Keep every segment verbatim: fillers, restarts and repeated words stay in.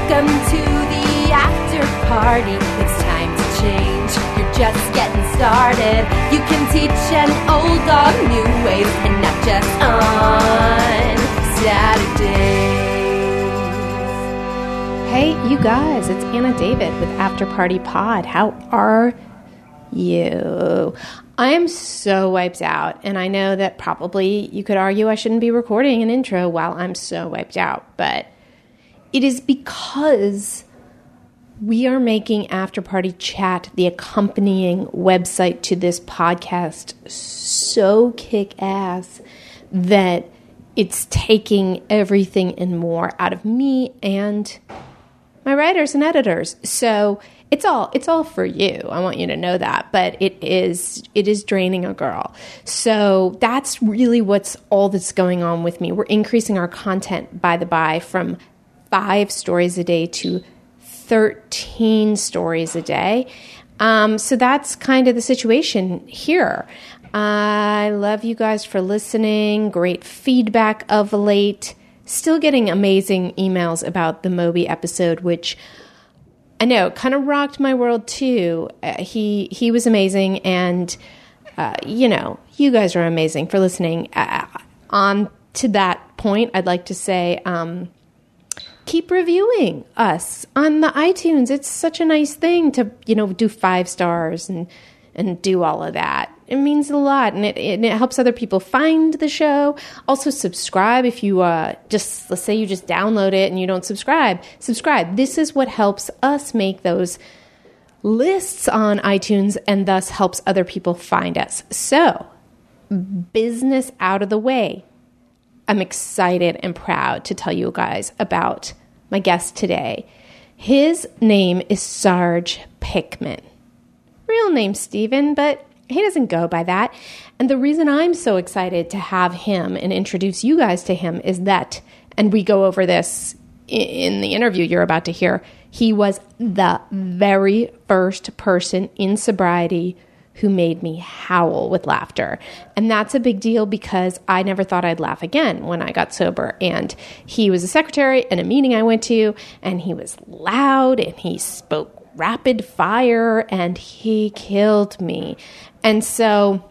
Welcome to the after party. It's time to change. You're just getting started. You can teach an old dog new ways, and not just on Saturdays. Hey, you guys, it's Anna David with After Party Pod. How are you? I am so wiped out, and I know that probably you could argue I shouldn't be recording an intro while I'm so wiped out, but it is because we are making After Party Chat, the accompanying website to this podcast, so kick-ass that it's taking everything and more out of me and my writers and editors. So it's all it's all for you. I want you to know that. But it is it is draining a girl. So that's really what's all that's going on with me. We're increasing our content, by the by, from five stories a day to thirteen stories a day. Um, so that's kind of the situation here. I love you guys for listening. Great feedback of late. Still getting amazing emails about the Moby episode, which I know kind of rocked my world too. Uh, he he was amazing, and uh, you know, you guys are amazing for listening. Uh, on to that point, I'd like to say, um, keep reviewing us on the iTunes. It's such a nice thing to, you know, do five stars and and do all of that. It means a lot, and it, it, it helps other people find the show. Also, subscribe if you uh, just, let's say you just download it and you don't subscribe. Subscribe. This is what helps us make those lists on iTunes and thus helps other people find us. So, business out of the way. I'm excited and proud to tell you guys about my guest today. His name is Sarge Pickman. Real name Steven, but he doesn't go by that. And the reason I'm so excited to have him and introduce you guys to him is that, and we go over this in the interview you're about to hear, he was the very first person in sobriety who made me howl with laughter. And that's a big deal because I never thought I'd laugh again when I got sober. And he was a secretary in a meeting I went to, and he was loud, and he spoke rapid fire, and he killed me. And so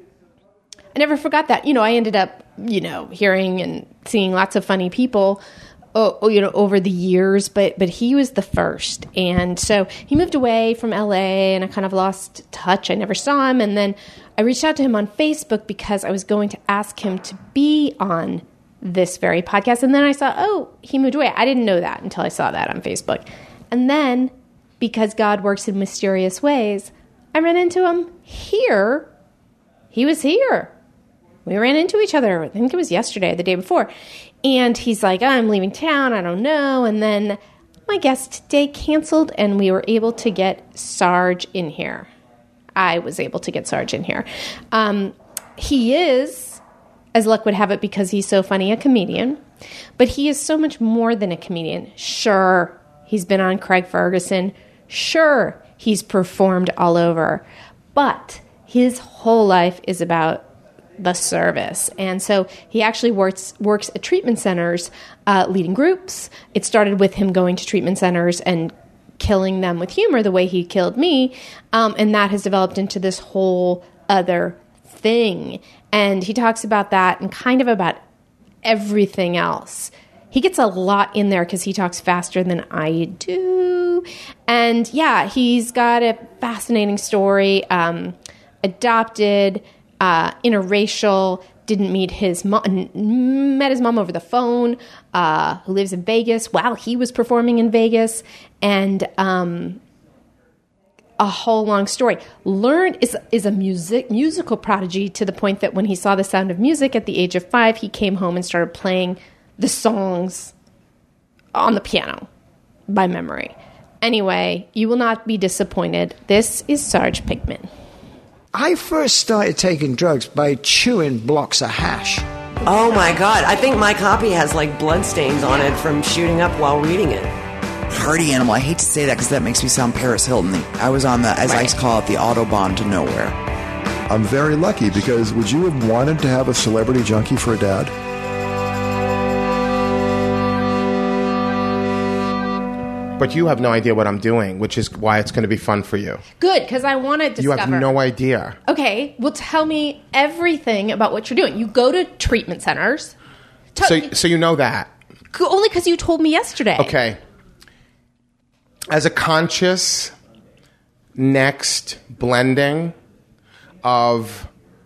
I never forgot that. You know, I ended up, you know, hearing and seeing lots of funny people, oh, you know, over the years, but but he was the first. And so he moved away from L A, and I kind of lost touch. I never saw him. And then I reached out to him on Facebook because I was going to ask him to be on this very podcast. And then I saw, oh, he moved away. I didn't know that until I saw that on Facebook. And then, because God works in mysterious ways, I ran into him here. He was here. We ran into each other. I think it was yesterday or the day before. And he's like, I'm leaving town. I don't know. And then my guest day canceled, and we were able to get Sarge in here. I was able to get Sarge in here. Um, he is, as luck would have it, because he's so funny, a comedian. But he is so much more than a comedian. Sure, he's been on Craig Ferguson. Sure, he's performed all over, but his whole life is about the service. And so he actually works works at treatment centers, uh, leading groups. It started with him going to treatment centers and killing them with humor the way he killed me, um, and that has developed into this whole other thing. And he talks about that and kind of about everything else. He gets a lot in there because he talks faster than I do. And yeah, he's got a fascinating story. Um, adopted, uh, interracial, didn't meet his mom, met his mom over the phone, uh, who lives in Vegas while he was performing in Vegas. And um, a whole long story. Learned is is a music musical prodigy to the point that when he saw The Sound of Music at the age of five, he came home and started playing the songs on the piano by memory. Anyway, you will not be disappointed. This is Sarge Pickman. I first started taking drugs by chewing blocks of hash. Oh my God. I think my copy has like blood stains on it from shooting up while reading it. Party animal. I hate to say that because that makes me sound Paris Hilton. I was on the, as right. I call it, the Autobahn to nowhere. I'm very lucky because would you have wanted to have a celebrity junkie for a dad? But you have no idea what I'm doing, which is why it's going to be fun for you. Good, because I want to discover. You have no idea. Okay, well, tell me everything about what you're doing. You go to treatment centers. Tell- So, so you know that. Only because you told me yesterday. Okay. As a conscious next blending of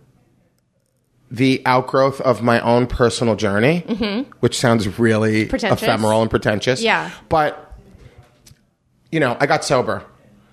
the outgrowth of my own personal journey, mm-hmm. which sounds really pretentious. ephemeral and pretentious. Yeah. But, you know, I got sober.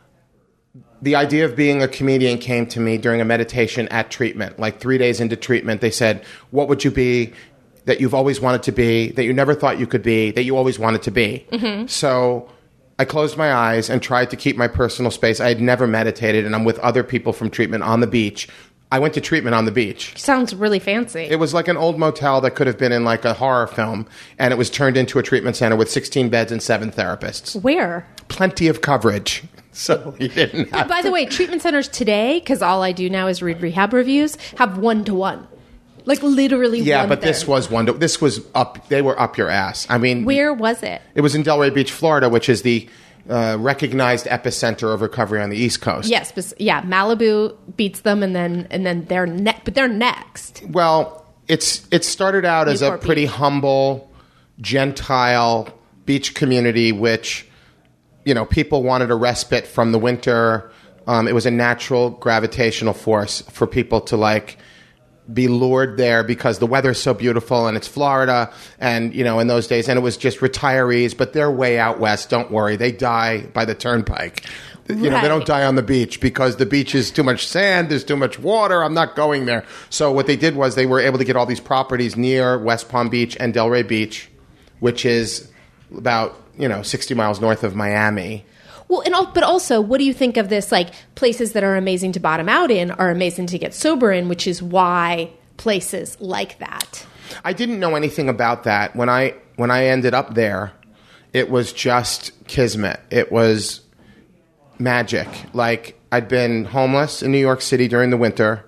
The idea of being a comedian came to me during a meditation at treatment. Like three days into treatment, they said, what would you be that you've always wanted to be, that you never thought you could be, that you always wanted to be? Mm-hmm. So I closed my eyes and tried to keep my personal space. I had never meditated, and I'm with other people from treatment on the beach. I went to treatment on the beach. Sounds really fancy. It was like an old motel that could have been in like a horror film, and it was turned into a treatment center with sixteen beds and seven therapists. Where? Plenty of coverage. So you didn't have By to. the way, treatment centers today, because all I do now is read rehab reviews, have one-to-one. Like literally Yeah, one but this therapy. was one. To, this was up. They were up your ass. I mean, Where was it? It was in Delray Beach, Florida, which is the uh, recognized epicenter of recovery on the East Coast. Yes, but, yeah, Malibu beats them, and then and then they're ne- but they're next. Well, it's it started out as a Newport pretty Beach. humble, gentile beach community, which, you know, people wanted a respite from the winter. Um, it was a natural gravitational force for people to like be lured there because the weather's so beautiful and it's Florida, and you know, in those days, and it was just retirees, but they're way out west. Don't worry, they die by the turnpike. You know, Right. they don't die on the beach because the beach is too much sand, there's too much water. I'm not going there. So what they did was they were able to get all these properties near West Palm Beach and Delray Beach, which is about, you know, sixty miles north of Miami. Well, and al- but also, what do you think of this? Like, places that are amazing to bottom out in are amazing to get sober in, which is why places like that. I didn't know anything about that. When I when I ended up there, it was just kismet. It was magic. Like, I'd been homeless in New York City during the winter.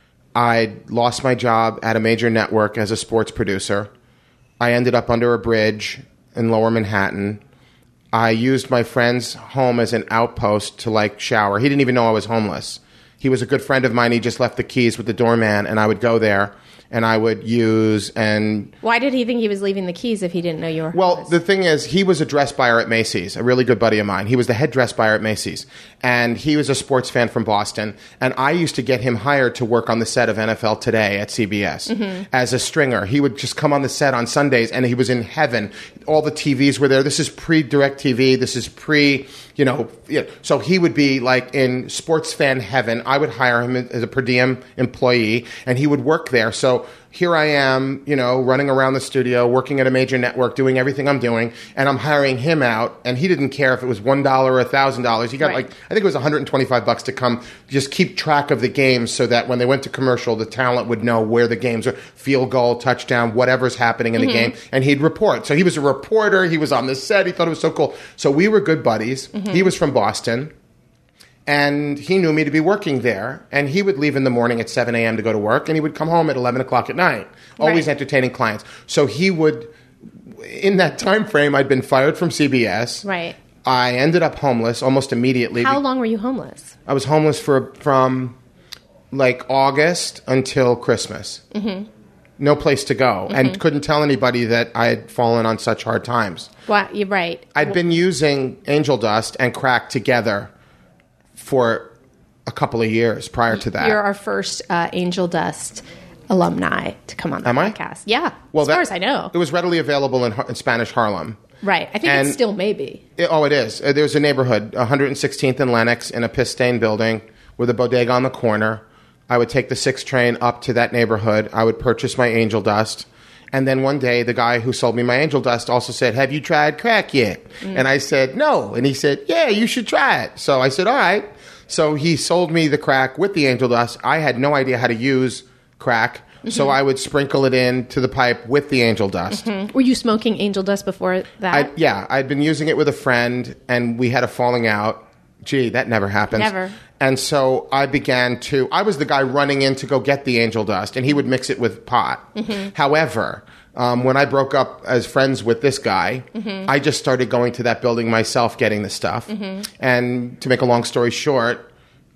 I'd lost my job at a major network as a sports producer. I ended up under a bridge in Lower Manhattan. I used my friend's home as an outpost to, like, shower. He didn't even know I was homeless. He was a good friend of mine. He just left the keys with the doorman, and I would go there, and I would use and... Why did he think he was leaving the keys if he didn't know you were Well, homeless? the thing is, he was a dress buyer at Macy's, a really good buddy of mine. He was the head dress buyer at Macy's, and he was a sports fan from Boston, and I used to get him hired to work on the set of N F L Today at C B S Mm-hmm. as a stringer. He would just come on the set on Sundays, and he was in heaven. All the T Vs were there. This is pre-DirecTV. This is pre, you know, yeah. So he would be like in sports fan heaven. I would hire him as a per diem employee, and he would work there. So here I am, you know, running around the studio, working at a major network, doing everything I'm doing, and I'm hiring him out, and he didn't care if it was one dollar or one thousand dollars. He got Right. like, I think it was one hundred twenty-five bucks to come just keep track of the games so that when they went to commercial, the talent would know where the games are, field goal, touchdown, whatever's happening in the game, and he'd report. So he was a reporter, he was on the set, he thought it was so cool. So we were good buddies. He was from Boston. And he knew me to be working there. And he would leave in the morning at seven a.m. to go to work. And he would come home at eleven o'clock at night, always Right. entertaining clients. So he would, in that time frame, I'd been fired from C B S. Right. I ended up homeless almost immediately. How long were you homeless? I was homeless for from like August until Christmas. Mm-hmm. No place to go. Mm-hmm. And couldn't tell anybody that I had fallen on such hard times. Well, you're right. I'd been using angel dust and crack together for a couple of years prior to that. You're our first uh, Angel Dust alumni to come on the Am I? podcast. Yeah, Well, as that- far as I know. It was readily available in, Har- in Spanish Harlem. Right. I think and- it still may be. It- oh, it is. Uh, There's a neighborhood, one hundred sixteenth and Lenox, in a piss-stained building with a bodega on the corner. I would take the six train up to that neighborhood. I would purchase my angel dust. And then one day, the guy who sold me my angel dust also said, "Have you tried crack yet?" Mm. And I said, "No." And he said, "Yeah, you should try it." So I said, "All right." So he sold me the crack with the angel dust. I had no idea how to use crack. So I would sprinkle it into the pipe with the angel dust. Were you smoking Angel Dust before that? I, yeah, I'd been using it with a friend, and we had a falling out. Gee, that never happens. Never. And so I began to, I was the guy running in to go get the angel dust, and he would mix it with pot. Mm-hmm. However, Um, when I broke up as friends with this guy, Mm-hmm. I just started going to that building myself, getting the stuff. Mm-hmm. And to make a long story short,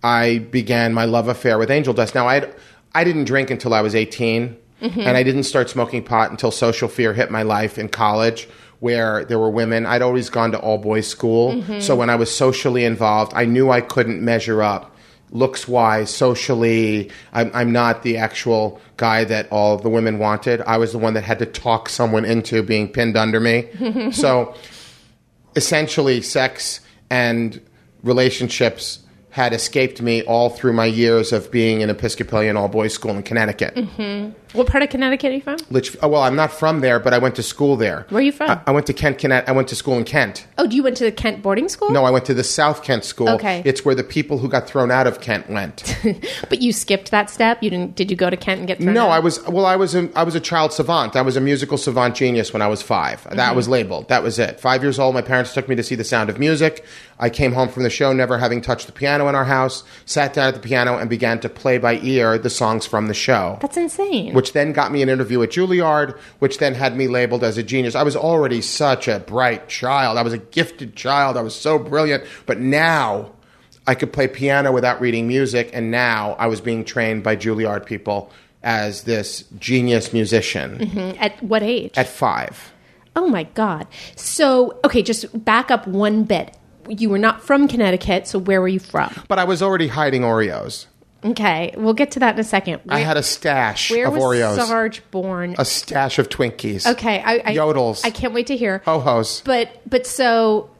I began my love affair with Angel Dust. Now, I I didn't drink until I was eighteen, Mm-hmm. and I didn't start smoking pot until social fear hit my life in college, where there were women. I'd always gone to all-boys school, Mm-hmm. so when I was socially involved, I knew I couldn't measure up looks-wise, socially. I'm, I'm not the actual guy that all the women wanted. I was the one that had to talk someone into being pinned under me. So essentially, sex and relationships had escaped me all through my years of being in Episcopalian all-boys school in Connecticut. Mm-hmm. What part of Connecticut are you from? Litch- oh, well, I'm not from there, but I went to school there. Where are you from? I, I went to Kent, Connecticut. I went to school in Kent. Oh, you went to the Kent boarding school? No, I went to the South Kent school. Okay. It's where the people who got thrown out of Kent went. But you skipped that step? You didn't? Did you go to Kent and get thrown No, out? I was well. I was a, I was a child savant. I was a musical savant genius when I was five. Mm-hmm. That was labeled. That was it. Five years old. My parents took me to see The Sound of Music. I came home from the show never having touched the piano in our house. Sat down at the piano and began to play by ear the songs from the show. That's insane. Which then got me an interview at Juilliard, which then had me labeled as a genius. I was already such a bright child. I was a gifted child. I was so brilliant. But now I could play piano without reading music, and now I was being trained by Juilliard people as this genius musician Mm-hmm. At what age? at five. Oh my God. So, okay, just back up one bit. You were not from Connecticut, so where were you from? But I was already hiding Oreos. Okay, we'll get to that in a second. I Where- had a stash Where of was Oreos. Sarge born? A stash of Twinkies. Okay, I, I Yodels. I can't wait to hear. Ho-hos. But but so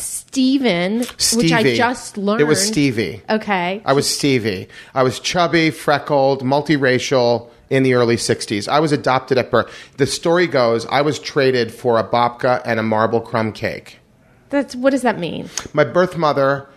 Steven, which I Stevie. just learned. It was Stevie. Okay. I was Stevie. I was chubby, freckled, multiracial in the early sixties. I was adopted at birth. The story goes, I was traded for a babka and a marble crumb cake. That's what does that mean? My birth mother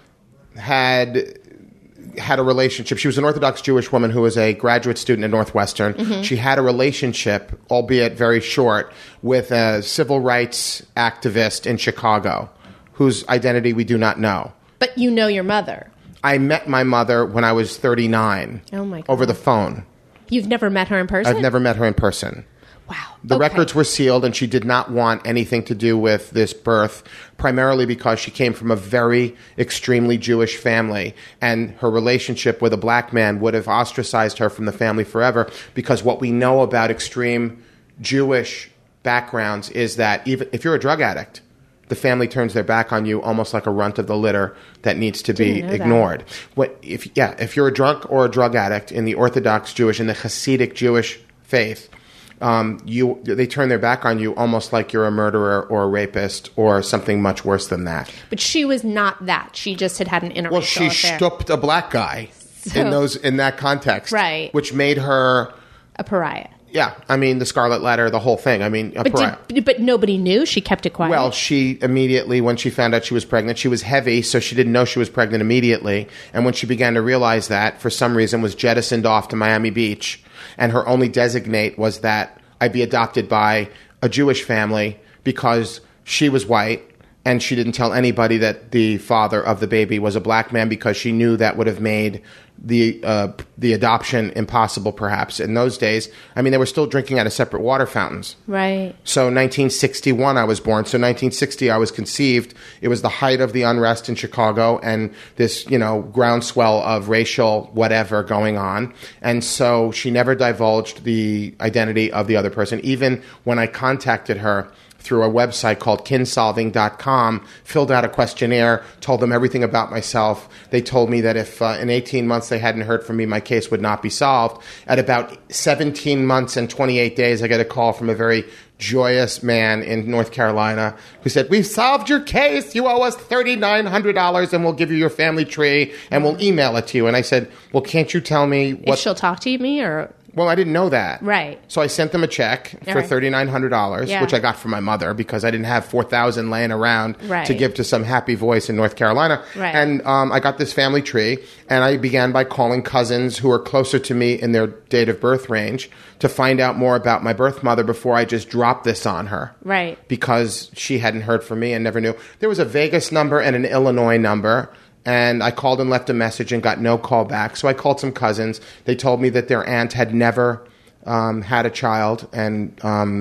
had had a relationship. She was an Orthodox Jewish woman who was a graduate student at Northwestern. Mm-hmm. She had a relationship, albeit very short, with a civil rights activist in Chicago, whose identity we do not know. But you know your mother. I met my mother when I was thirty-nine. Oh, my God. Over the phone. You've never met her in person? I've never met her in person. Wow. The Okay. records were sealed, and she did not want anything to do with this birth, primarily because she came from a very extremely Jewish family, and her relationship with a black man would have ostracized her from the family forever, because what we know about extreme Jewish backgrounds is that even if you're a drug addict, the family turns their back on you almost like a runt of the litter that needs to be Didn't know that. ignored. What if yeah, if you're a drunk or a drug addict in the Orthodox Jewish, in the Hasidic Jewish faith, um, you they turn their back on you almost like you're a murderer or a rapist or something much worse than that. But she was not that. She just had had an interracial Well, she affair. stooped a black guy So- in those in that context, Right. Which made her, A pariah. yeah. I mean, the Scarlet Letter, the whole thing. I mean, a But pariah. did, but nobody knew. She kept it quiet. Well, she immediately, when she found out she was pregnant, she was heavy, so she didn't know she was pregnant immediately. And when she began to realize that, for some reason, was jettisoned off to Miami Beach. And her only designate was that I be adopted by a Jewish family because she was white. And she didn't tell anybody that the father of the baby was a black man because she knew that would have made the uh, the adoption impossible, perhaps. In those days, I mean, they were still drinking out of separate water fountains. right. So nineteen sixty-one, I was born. So nineteen sixty, I was conceived. It was the height of the unrest in Chicago and this, you know, groundswell of racial whatever going on. And so she never divulged the identity of the other person. Even when I contacted her through a website called kin solving dot com, filled out a questionnaire, told them everything about myself. They told me that if uh, in eighteen months they hadn't heard from me, my case would not be solved. At about seventeen months and twenty-eight days, I get a call from a very joyous man in North Carolina who said, "We've solved your case. You owe us three thousand nine hundred dollars and we'll give you your family tree and we'll email it to you." And I said, "Well, can't you tell me If what..." she'll talk to me or... Well, I didn't know that. Right. So I sent them a check All for right. three thousand nine hundred dollars, Yeah. which I got from my mother because I didn't have four thousand dollars laying around Right. to give to some happy voice in North Carolina. Right. And um, I got this family tree, and I began by calling cousins who were closer to me in their date of birth range to find out more about my birth mother before I just dropped this on her. Right. Because she hadn't heard from me and never knew. There was a Vegas number and an Illinois number. And I called and left a message and got no call back. So I called some cousins. They told me that their aunt had never um, had a child and um,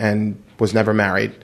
and was never married.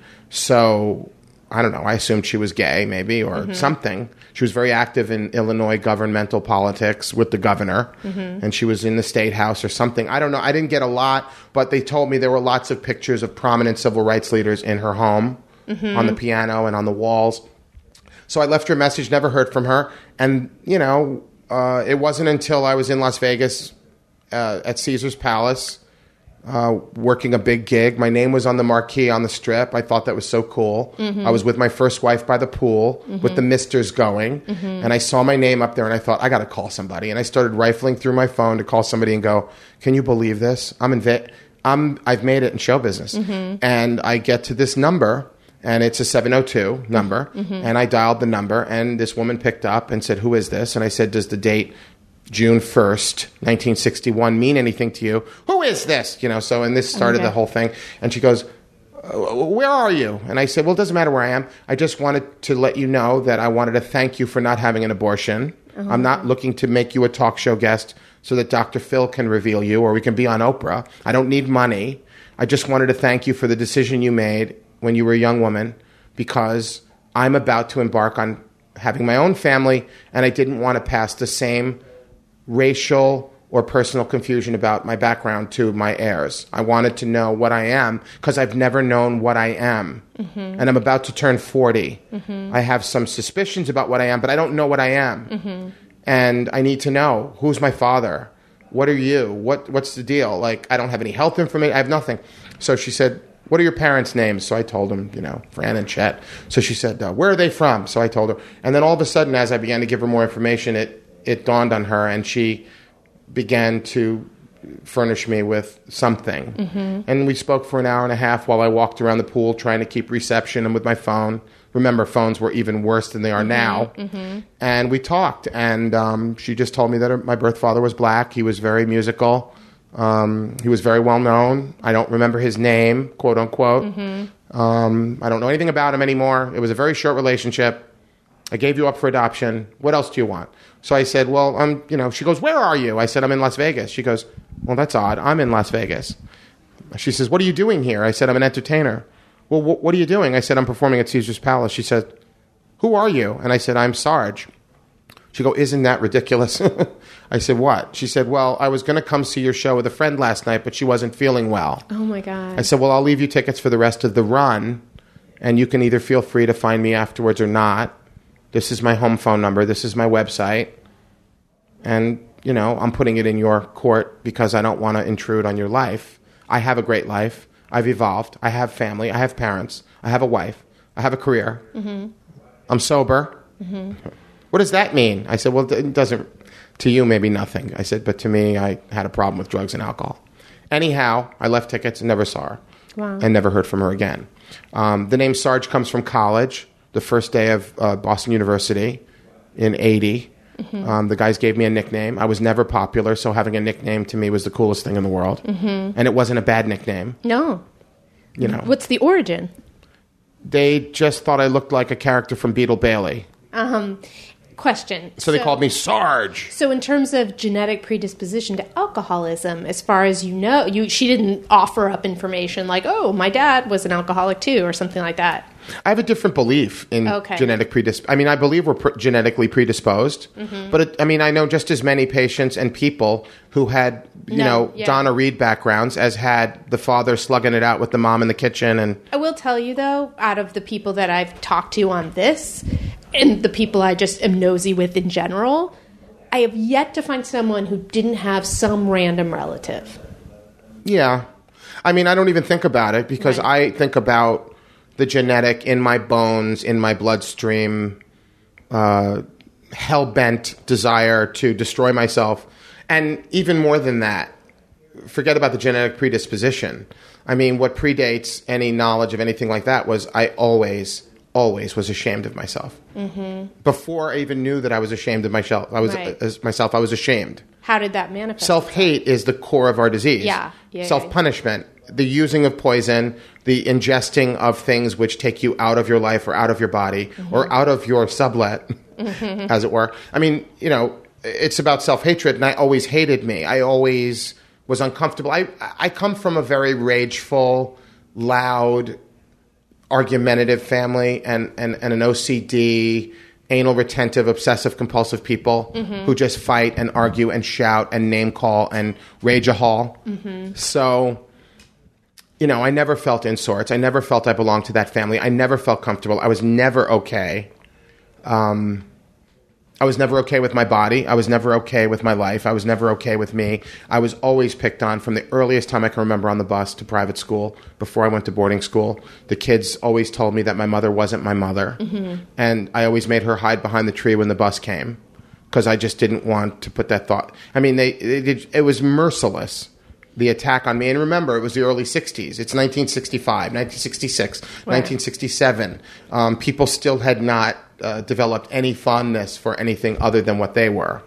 So I don't know. I assumed she was gay, maybe, or mm-hmm. something. She was very active in Illinois governmental politics with the governor, mm-hmm. and she was in the state house or something. I don't know. I didn't get a lot, but they told me there were lots of pictures of prominent civil rights leaders in her home, mm-hmm. on the piano and on the walls. So I left her a message, never heard from her. And, you know, uh, it wasn't until I was in Las Vegas uh, at Caesar's Palace, Uh, working a big gig. My name was on the marquee on the Strip. I thought that was so cool. Mm-hmm. I was with my first wife by the pool, mm-hmm. with the misters going, mm-hmm. and I saw my name up there, and I thought, I got to call somebody. And I started rifling through my phone to call somebody and go, can you believe this? I'm in Ve- I'm, I've made it in show business. Mm-hmm. And I get to this number, and it's a seven oh two number, mm-hmm. and I dialed the number, and this woman picked up and said, who is this? And I said, does the date June first, nineteen sixty-one mean anything to you? Who is this? You know, so, and this started okay. the whole thing. And she goes, where are you? And I said, well, it doesn't matter where I am. I just wanted to let you know that I wanted to thank you for not having an abortion. Uh-huh. I'm not looking to make you a talk show guest so that Doctor Phil can reveal you or we can be on Oprah. I don't need money. I just wanted to thank you for the decision you made when you were a young woman, because I'm about to embark on having my own family, and I didn't want to pass the same racial or personal confusion about my background to my heirs. I wanted to know what I am, because I've never known what I am. Mm-hmm. And I'm about to turn forty. Mm-hmm. I have some suspicions about what I am, but I don't know what I am. Mm-hmm. And I need to know, who's my father? What are you? What What's the deal? Like, I don't have any health information. I have nothing. So she said, what are your parents' names? So I told them, you know, Fran and Chet. So she said, uh, where are they from? So I told her. And then all of a sudden, as I began to give her more information, it it dawned on her, and she began to furnish me with something. Mm-hmm. And we spoke for an hour and a half while I walked around the pool trying to keep reception and with my phone. Remember, phones were even worse than they are mm-hmm. now. Mm-hmm. And we talked, and um, she just told me that her, my birth father was black. He was very musical. Um, he was very well known. I don't remember his name, quote unquote. Mm-hmm. Um, I don't know anything about him anymore. It was a very short relationship. I gave you up for adoption. What else do you want? So I said, well, I'm, you know, she goes, where are you? I said, I'm in Las Vegas. She goes, well, that's odd. I'm in Las Vegas. She says, what are you doing here? I said, I'm an entertainer. Well, wh- what are you doing? I said, I'm performing at Caesar's Palace. She said, who are you? And I said, I'm Sarge. She go, isn't that ridiculous? I said, what? She said, well, I was going to come see your show with a friend last night, but she wasn't feeling well. Oh, my God. I said, well, I'll leave you tickets for the rest of the run, and you can either feel free to find me afterwards or not. This is my home phone number. This is my website. And, you know, I'm putting it in your court because I don't want to intrude on your life. I have a great life. I've evolved. I have family. I have parents. I have a wife. I have a career. Mm-hmm. I'm sober. Mm-hmm. What does that mean? I said, well, it doesn't, to you, maybe nothing. I said, but to me, I had a problem with drugs and alcohol. Anyhow, I left tickets and never saw her. Wow. And never heard from her again. Um, the name Sarge comes from college. The first day of uh, Boston University in eighty. Mm-hmm. Um, the guys gave me a nickname. I was never popular, so having a nickname to me was the coolest thing in the world. Mm-hmm. And it wasn't a bad nickname. No. You know. What's the origin? They just thought I looked like a character from Beetle Bailey. Um, question. So, so they called me Sarge. So in terms of genetic predisposition to alcoholism, as far as you know, you she didn't offer up information like, oh, my dad was an alcoholic too, or something like that. I have a different belief in okay. genetic predisposition. I mean, I believe we're pre- genetically predisposed, mm-hmm. but it, I mean, I know just as many patients and people who had, you no, know, yeah. Donna Reed backgrounds as had the father slugging it out with the mom in the kitchen. And I will tell you, though, out of the people that I've talked to on this and the people I just am nosy with in general, I have yet to find someone who didn't have some random relative. Yeah. I mean, I don't even think about it because right. I think about the genetic in my bones, in my bloodstream, uh, hell-bent desire to destroy myself. And even more than that, forget about the genetic predisposition. I mean, what predates any knowledge of anything like that was I always, always was ashamed of myself. Mm-hmm. Before I even knew that I was ashamed of myself, I was right. uh, myself, I was ashamed. How did that manifest? Self-hate is the core of our disease. Yeah. yeah Self-punishment. Yeah. The using of poison, the ingesting of things which take you out of your life or out of your body mm-hmm. or out of your sublet, mm-hmm. as it were. I mean, you know, it's about self-hatred, and I always hated me. I always was uncomfortable. I I come from a very rageful, loud, argumentative family and, and, and an O C D, anal retentive, obsessive compulsive people mm-hmm. who just fight and argue and shout and name call and rage a hall. Mm-hmm. So, you know, I never felt in sorts. I never felt I belonged to that family. I never felt comfortable. I was never okay. Um, I was never okay with my body. I was never okay with my life. I was never okay with me. I was always picked on from the earliest time I can remember on the bus to private school before I went to boarding school. The kids always told me that my mother wasn't my mother. Mm-hmm. And I always made her hide behind the tree when the bus came because I just didn't want to put that thought. I mean, they, they did, it was merciless, the attack on me. And remember, it was the early sixties. It's nineteen sixty-five, nineteen sixty-six, right. nineteen sixty-seven. Um, people still had not Uh, developed any fondness for anything other than what they were.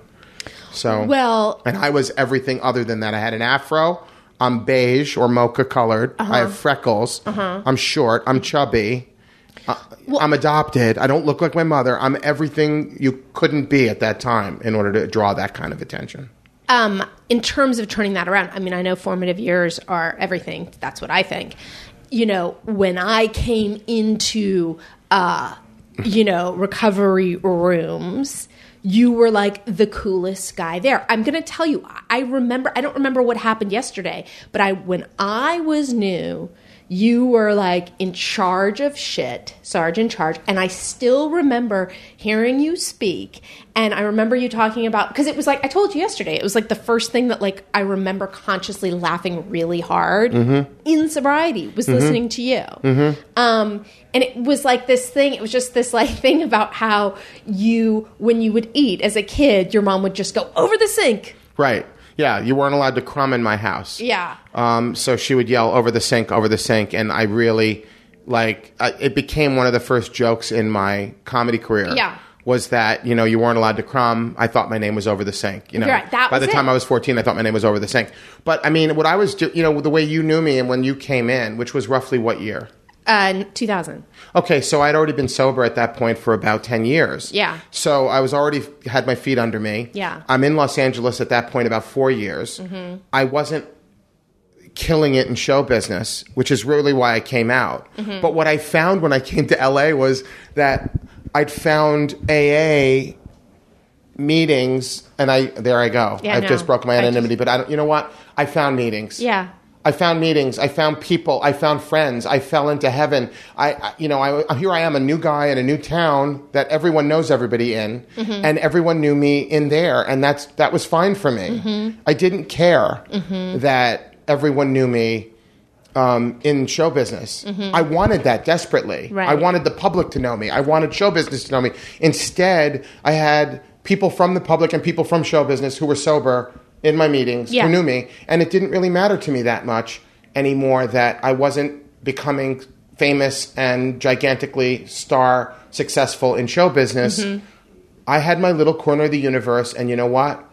So, well, and I was everything other than that. I had an afro. I'm beige or mocha colored. Uh-huh. I have freckles. Uh-huh. I'm short. I'm chubby. Uh, well, I'm adopted. I don't look like my mother. I'm everything you couldn't be at that time in order to draw that kind of attention. Um, in terms of turning that around, I mean, I know formative years are everything. That's what I think. You know, when I came into uh you know, recovery rooms, you were like the coolest guy there. I'm going to tell you, I remember, I don't remember what happened yesterday, but I, when I was new, you were like in charge of shit, Sarge in charge. And I still remember hearing you speak. And I remember you talking about, because it was like, I told you yesterday, it was like the first thing that like I remember consciously laughing really hard mm-hmm. in sobriety was mm-hmm. listening to you. Mm-hmm. Um, and it was like this thing, it was just this like thing about how you, when you would eat as a kid, your mom would just go over the sink. Right. Yeah, you weren't allowed to crumb in my house. Yeah. Um, so she would yell, over the sink, over the sink. And I really, like, I, it became one of the first jokes in my comedy career. Yeah. Was that, you know, you weren't allowed to crumb. I thought my name was over the sink. You know, right, that by was the time it. I was fourteen, I thought my name was over the sink. But, I mean, what I was, do- you know, the way you knew me and when you came in, which was roughly what year? Uh, two thousand. Okay, so I'd already been sober at that point for about ten years. Yeah. So I was already had my feet under me. Yeah. I'm in Los Angeles at that point about four years. Mm-hmm. I wasn't killing it in show business, which is really why I came out. Mm-hmm. But what I found when I came to L A was that I'd found A A meetings, and I there I go. Yeah, I've no. just broke my anonymity, just... but I don't. You know what? I found meetings. Yeah. I found meetings. I found people. I found friends. I fell into heaven. I, I you know, I, here I am, a new guy in a new town that everyone knows everybody in, mm-hmm. and everyone knew me in there, and that's that was fine for me. Mm-hmm. I didn't care mm-hmm. that everyone knew me um, in show business. Mm-hmm. I wanted that desperately. Right. I wanted the public to know me. I wanted show business to know me. Instead, I had people from the public and people from show business who were sober in my meetings yeah. who knew me, and it didn't really matter to me that much anymore that I wasn't becoming famous and gigantically star successful in show business. Mm-hmm. I had my little corner of the universe, and you know what?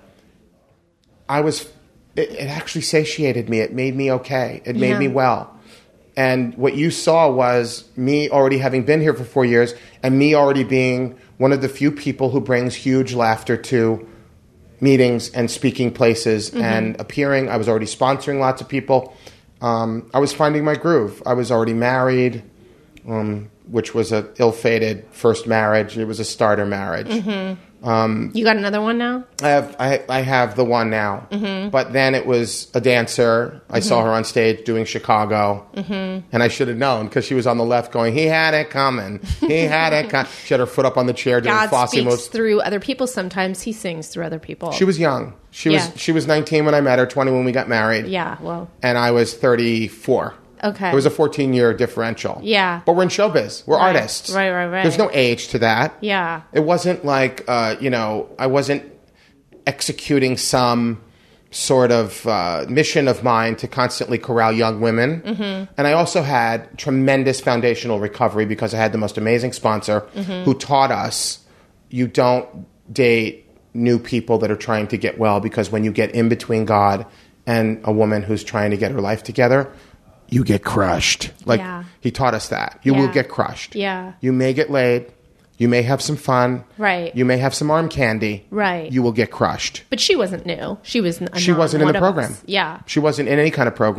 I was, it, it actually satiated me. It made me okay. It made yeah. me well. And what you saw was me already having been here for four years and me already being one of the few people who brings huge laughter to meetings and speaking places mm-hmm. and appearing. I was already sponsoring lots of people. Um, I was finding my groove. I was already married, um, which was a ill-fated first marriage. It was a starter marriage. Mm-hmm. Um, you got another one now? I have I, I have the one now. Mm-hmm. But then it was a dancer. I mm-hmm. saw her on stage doing Chicago. Mm-hmm. And I should have known because she was on the left going, he had it coming. He had it coming. She had her foot up on the chair doing God Fosse speaks moves. through other people sometimes. He sings through other people. She was young. She yeah. was she was nineteen when I met her, twenty when we got married. Yeah, well. And I was thirty-four. Okay. It was a fourteen-year differential. Yeah. But we're in showbiz. We're right. artists. Right, right, right. There's no age to that. Yeah. It wasn't like, uh, you know, I wasn't executing some sort of uh, mission of mine to constantly corral young women. Mm-hmm. And I also had tremendous foundational recovery because I had the most amazing sponsor mm-hmm. who taught us you don't date new people that are trying to get well because when you get in between God and a woman who's trying to get her life together, you get crushed. Like, yeah. he taught us that. You yeah. will get crushed. Yeah. You may get laid. You may have some fun. Right. You may have some arm candy. Right. You will get crushed. But she wasn't new. She was a She wasn't in the program. Us. Yeah. She wasn't in any kind of program.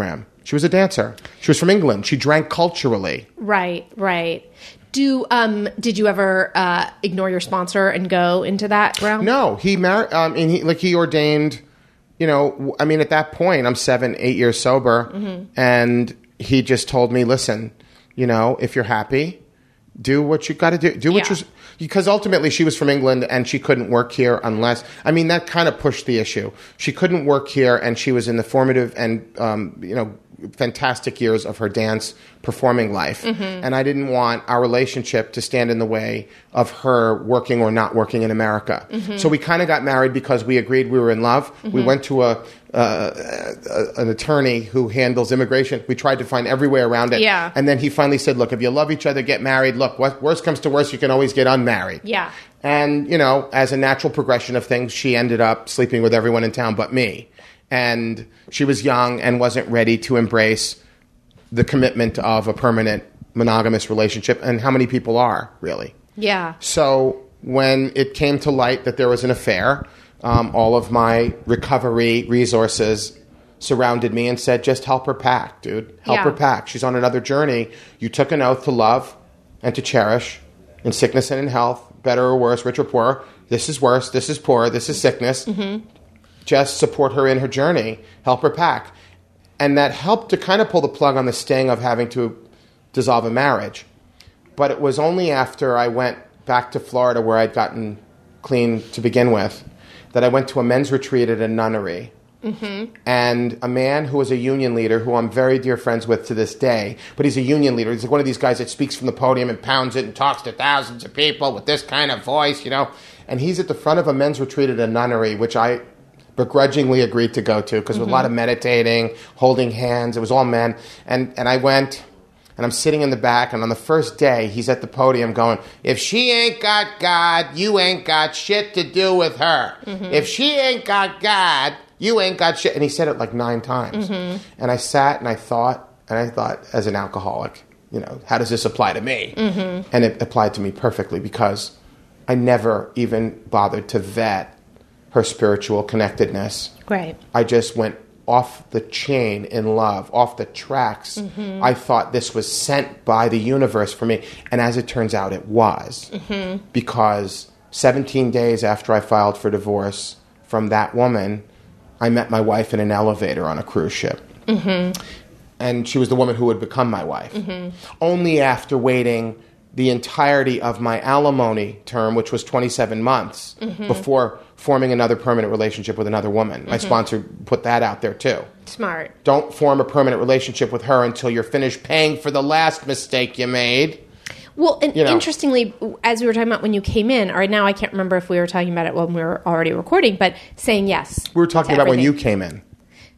She was a dancer. She was from England. She drank culturally. Right, right. Do um did you ever uh, ignore your sponsor and go into that realm? No, he married. Um, and he like he ordained. You know, I mean, at that point, I'm seven, eight years sober, mm-hmm. and he just told me, "Listen, you know, if you're happy, do what you got to do. Do what Yeah. you're." Because ultimately, she was from England and she couldn't work here unless. I mean, that kind of pushed the issue. She couldn't work here, and she was in the formative and um, you know. fantastic years of her dance performing life. Mm-hmm. And I didn't want our relationship to stand in the way of her working or not working in America. Mm-hmm. So we kind of got married because we agreed we were in love. Mm-hmm. We went to a, uh, a an attorney who handles immigration. We tried to find every way around it. Yeah. And then he finally said, look, if you love each other, get married. Look, what, worst comes to worst, you can always get unmarried. Yeah. And, you know, as a natural progression of things, she ended up sleeping with everyone in town but me. And she was young and wasn't ready to embrace the commitment of a permanent monogamous relationship. And how many people are, really? Yeah. So when it came to light that there was an affair, um, all of my recovery resources surrounded me and said, just help her pack, dude. Help Yeah. her pack. She's on another journey. You took an oath to love and to cherish in sickness and in health, better or worse, rich or poor. This is worse. This is poor. This is sickness. Mm-hmm. Just support her in her journey, help her pack. And that helped to kind of pull the plug on the sting of having to dissolve a marriage. But it was only after I went back to Florida, where I'd gotten clean to begin with, that I went to a men's retreat at a nunnery. Mm-hmm. And a man who was a union leader, who I'm very dear friends with to this day, but he's a union leader. He's like one of these guys that speaks from the podium and pounds it and talks to thousands of people with this kind of voice, you know. And he's at the front of a men's retreat at a nunnery, which I begrudgingly agreed to go to because mm-hmm. there was a lot of meditating, holding hands. It was all men. And and I went, and I'm sitting in the back, and on the first day, he's at the podium going, if she ain't got God, you ain't got shit to do with her. Mm-hmm. If she ain't got God, you ain't got shit. And he said it like nine times. Mm-hmm. And I sat and I thought, and I thought, as an alcoholic, you know, how does this apply to me? Mm-hmm. And it applied to me perfectly because I never even bothered to vet her spiritual connectedness. Right. I just went off the chain in love, off the tracks. Mm-hmm. I thought this was sent by the universe for me. And as it turns out, it was. Mm-hmm. Because seventeen days after I filed for divorce from that woman, I met my wife in an elevator on a cruise ship. Mm-hmm. And she was the woman who would become my wife. Mm-hmm. Only after waiting the entirety of my alimony term, which was twenty-seven months, mm-hmm. before forming another permanent relationship with another woman. My mm-hmm. sponsor put that out there too. Smart. Don't form a permanent relationship with her until you're finished paying for the last mistake you made. Well, and You know. interestingly, as we were talking about when you came in, or now I can't remember if we were talking about it when we were already recording, but saying yes. We were talking to about when everything. you came in.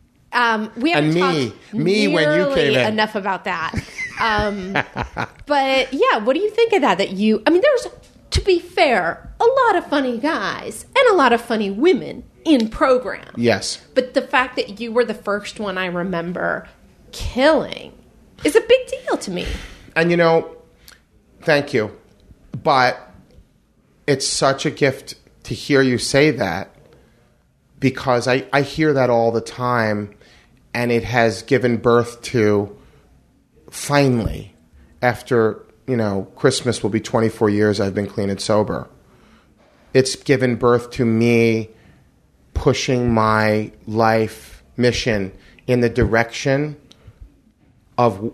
Um, we haven't And me. talked Me when you nearly came in. enough about that. Um, but yeah, what do you think of that? That you, I mean, there's, to be fair, a lot of funny guys and a lot of funny women in program. Yes. But the fact that you were the first one I remember killing is a big deal to me. And you know, thank you. But it's such a gift to hear you say that, because I, I hear that all the time, and it has given birth to, finally, after, you know, Christmas will be twenty-four years I've been clean and sober. It's given birth to me pushing my life mission in the direction of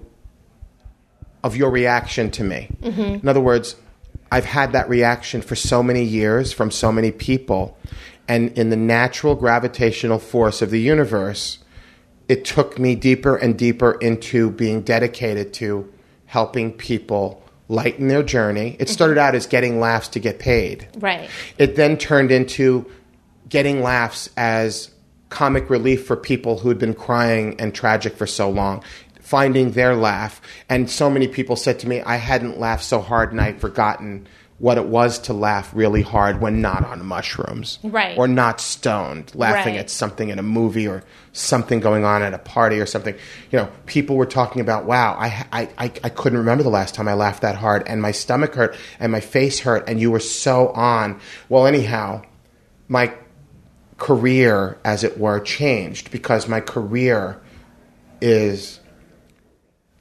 of your reaction to me. Mm-hmm. In other words, I've had that reaction for so many years from so many people, and in the natural gravitational force of the universe, it took me deeper and deeper into being dedicated to helping people lighten their journey. It started out as getting laughs to get paid. Right. It then turned into getting laughs as comic relief for people who had been crying and tragic for so long, finding their laugh. And so many people said to me, I hadn't laughed so hard and I'd forgotten what it was to laugh really hard when not on mushrooms. Right. Or not stoned, laughing Right. at something in a movie or something going on at a party or something. You know, people were talking about, wow, I, I, I, I couldn't remember the last time I laughed that hard, and my stomach hurt and my face hurt, and you were so on. Well, anyhow, my career, as it were, changed, because my career is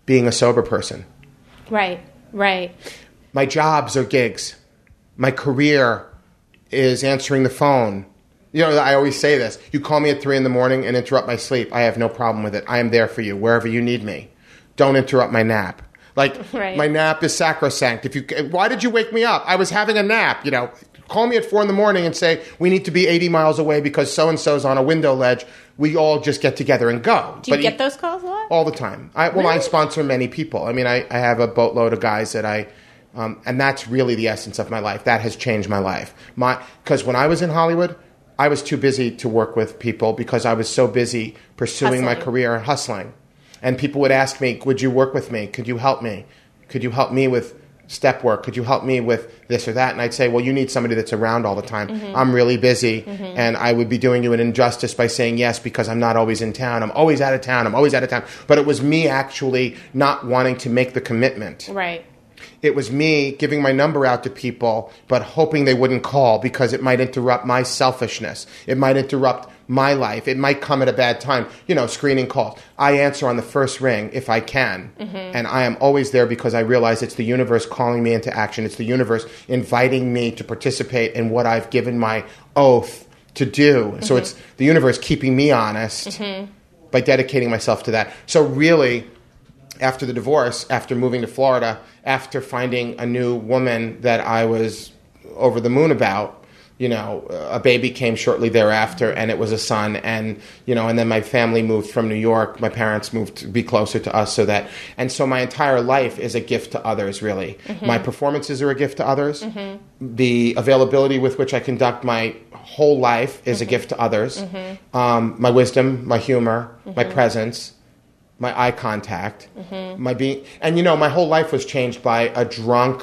being a sober person. Right, right. My jobs are gigs. My career is answering the phone. You know, I always say this. You call me at three in the morning and interrupt my sleep. I have no problem with it. I am there for you wherever you need me. Don't interrupt my nap. Like, right. My nap is sacrosanct. If you, why did you wake me up? I was having a nap, you know. Call me at four in the morning and say, we need to be eighty miles away because so-and-so's on a window ledge. We all just get together and go. Do you but get you, those calls a lot? All the time. I, well, really? I sponsor many people. I mean, I, I have a boatload of guys that I... Um, and that's really the essence of my life. That has changed my life. My Because when I was in Hollywood, I was too busy to work with people because I was so busy pursuing Hustling. my career and hustling. And people would ask me, would you work with me? Could you help me? Could you help me with step work? Could you help me with this or that? And I'd say, well, you need somebody that's around all the time. Mm-hmm. I'm really busy, mm-hmm. and I would be doing you an injustice by saying yes because I'm not always in town. I'm always out of town. I'm always out of town. But it was me actually not wanting to make the commitment. Right. It was me giving my number out to people, but hoping they wouldn't call because it might interrupt my selfishness. It might interrupt my life. It might come at a bad time. You know, screening calls. I answer on the first ring if I can. Mm-hmm. And I am always there because I realize it's the universe calling me into action. It's the universe inviting me to participate in what I've given my oath to do. Mm-hmm. So it's the universe keeping me honest mm-hmm. by dedicating myself to that. So really... After the divorce, after moving to Florida, after finding a new woman that I was over the moon about, you know, a baby came shortly thereafter, and it was a son, and, you know, and then my family moved from New York. My parents moved to be closer to us so that, and so my entire life is a gift to others, really. Mm-hmm. My performances are a gift to others. Mm-hmm. The availability with which I conduct my whole life is mm-hmm. a gift to others. Mm-hmm. Um, my wisdom, my humor, mm-hmm. my presence, my eye contact, mm-hmm. my being, and you know, my whole life was changed by a drunk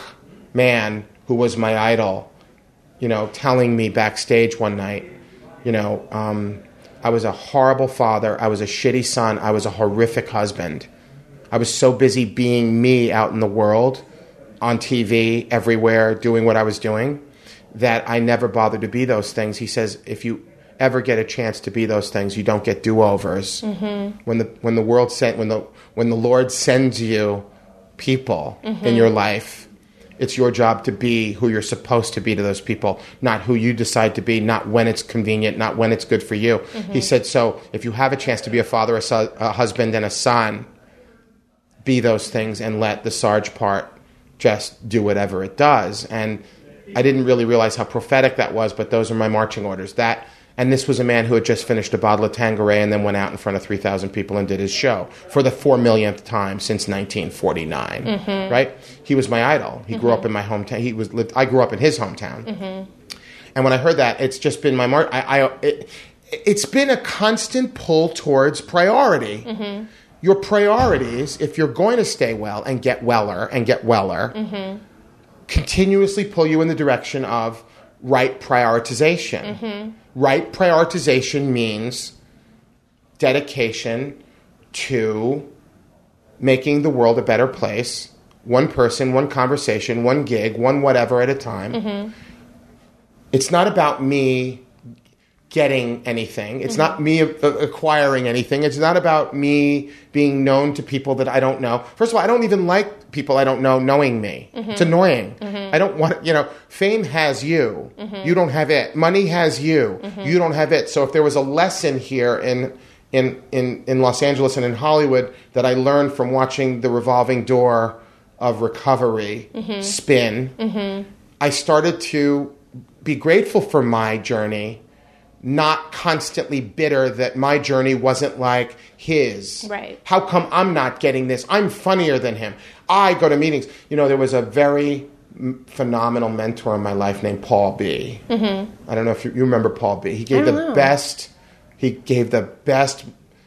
man who was my idol, you know, telling me backstage one night, you know, um, I was a horrible father, I was a shitty son, I was a horrific husband. I was so busy being me out in the world, on T V, everywhere, doing what I was doing, that I never bothered to be those things. He says, if you ever get a chance to be those things, you don't get do-overs. Mm-hmm. When the when the world sent when the when the Lord sends you people mm-hmm. in your life, it's your job to be who you're supposed to be to those people, not who you decide to be, not when it's convenient, not when it's good for you. Mm-hmm. He said, so if you have a chance to be a father, a, son, a husband, and a son, be those things and let the Sarge part just do whatever it does. And I didn't really realize how prophetic that was, but those are my marching orders. That. And this was a man who had just finished a bottle of Tanqueray and then went out in front of three thousand people and did his show for the four millionth time since nineteen forty-nine, mm-hmm. right? He was my idol. He mm-hmm. grew up in my hometown. He was lived, I grew up in his hometown. Mm-hmm. And when I heard that, it's just been my mark. I, I, it, it's been a constant pull towards priority. Mm-hmm. Your priorities, if you're going to stay well and get weller and get weller, mm-hmm. continuously pull you in the direction of right prioritization. Mm-hmm. Right prioritization means dedication to making the world a better place, one person, one conversation, one gig, one whatever at a time. Mm-hmm. It's not about me getting anything. It's mm-hmm. not me acquiring anything. It's not about me being known to people that I don't know. First of all, I don't even like people I don't know knowing me. Mm-hmm. It's annoying. Mm-hmm. I don't want, you know, fame has you. Mm-hmm. You don't have it. Money has you. Mm-hmm. You don't have it. So if there was a lesson here in, in, in, in Los Angeles and in Hollywood that I learned from watching the revolving door of recovery mm-hmm. spin, mm-hmm. I started to be grateful for my journey, not constantly bitter that my journey wasn't like his. Right. How come I'm not getting this? I'm funnier than him. I go to meetings. You know, there was a very m- phenomenal mentor in my life named Paul B. Mm-hmm. I don't know if you, you remember Paul B. He gave the know. best, he gave the best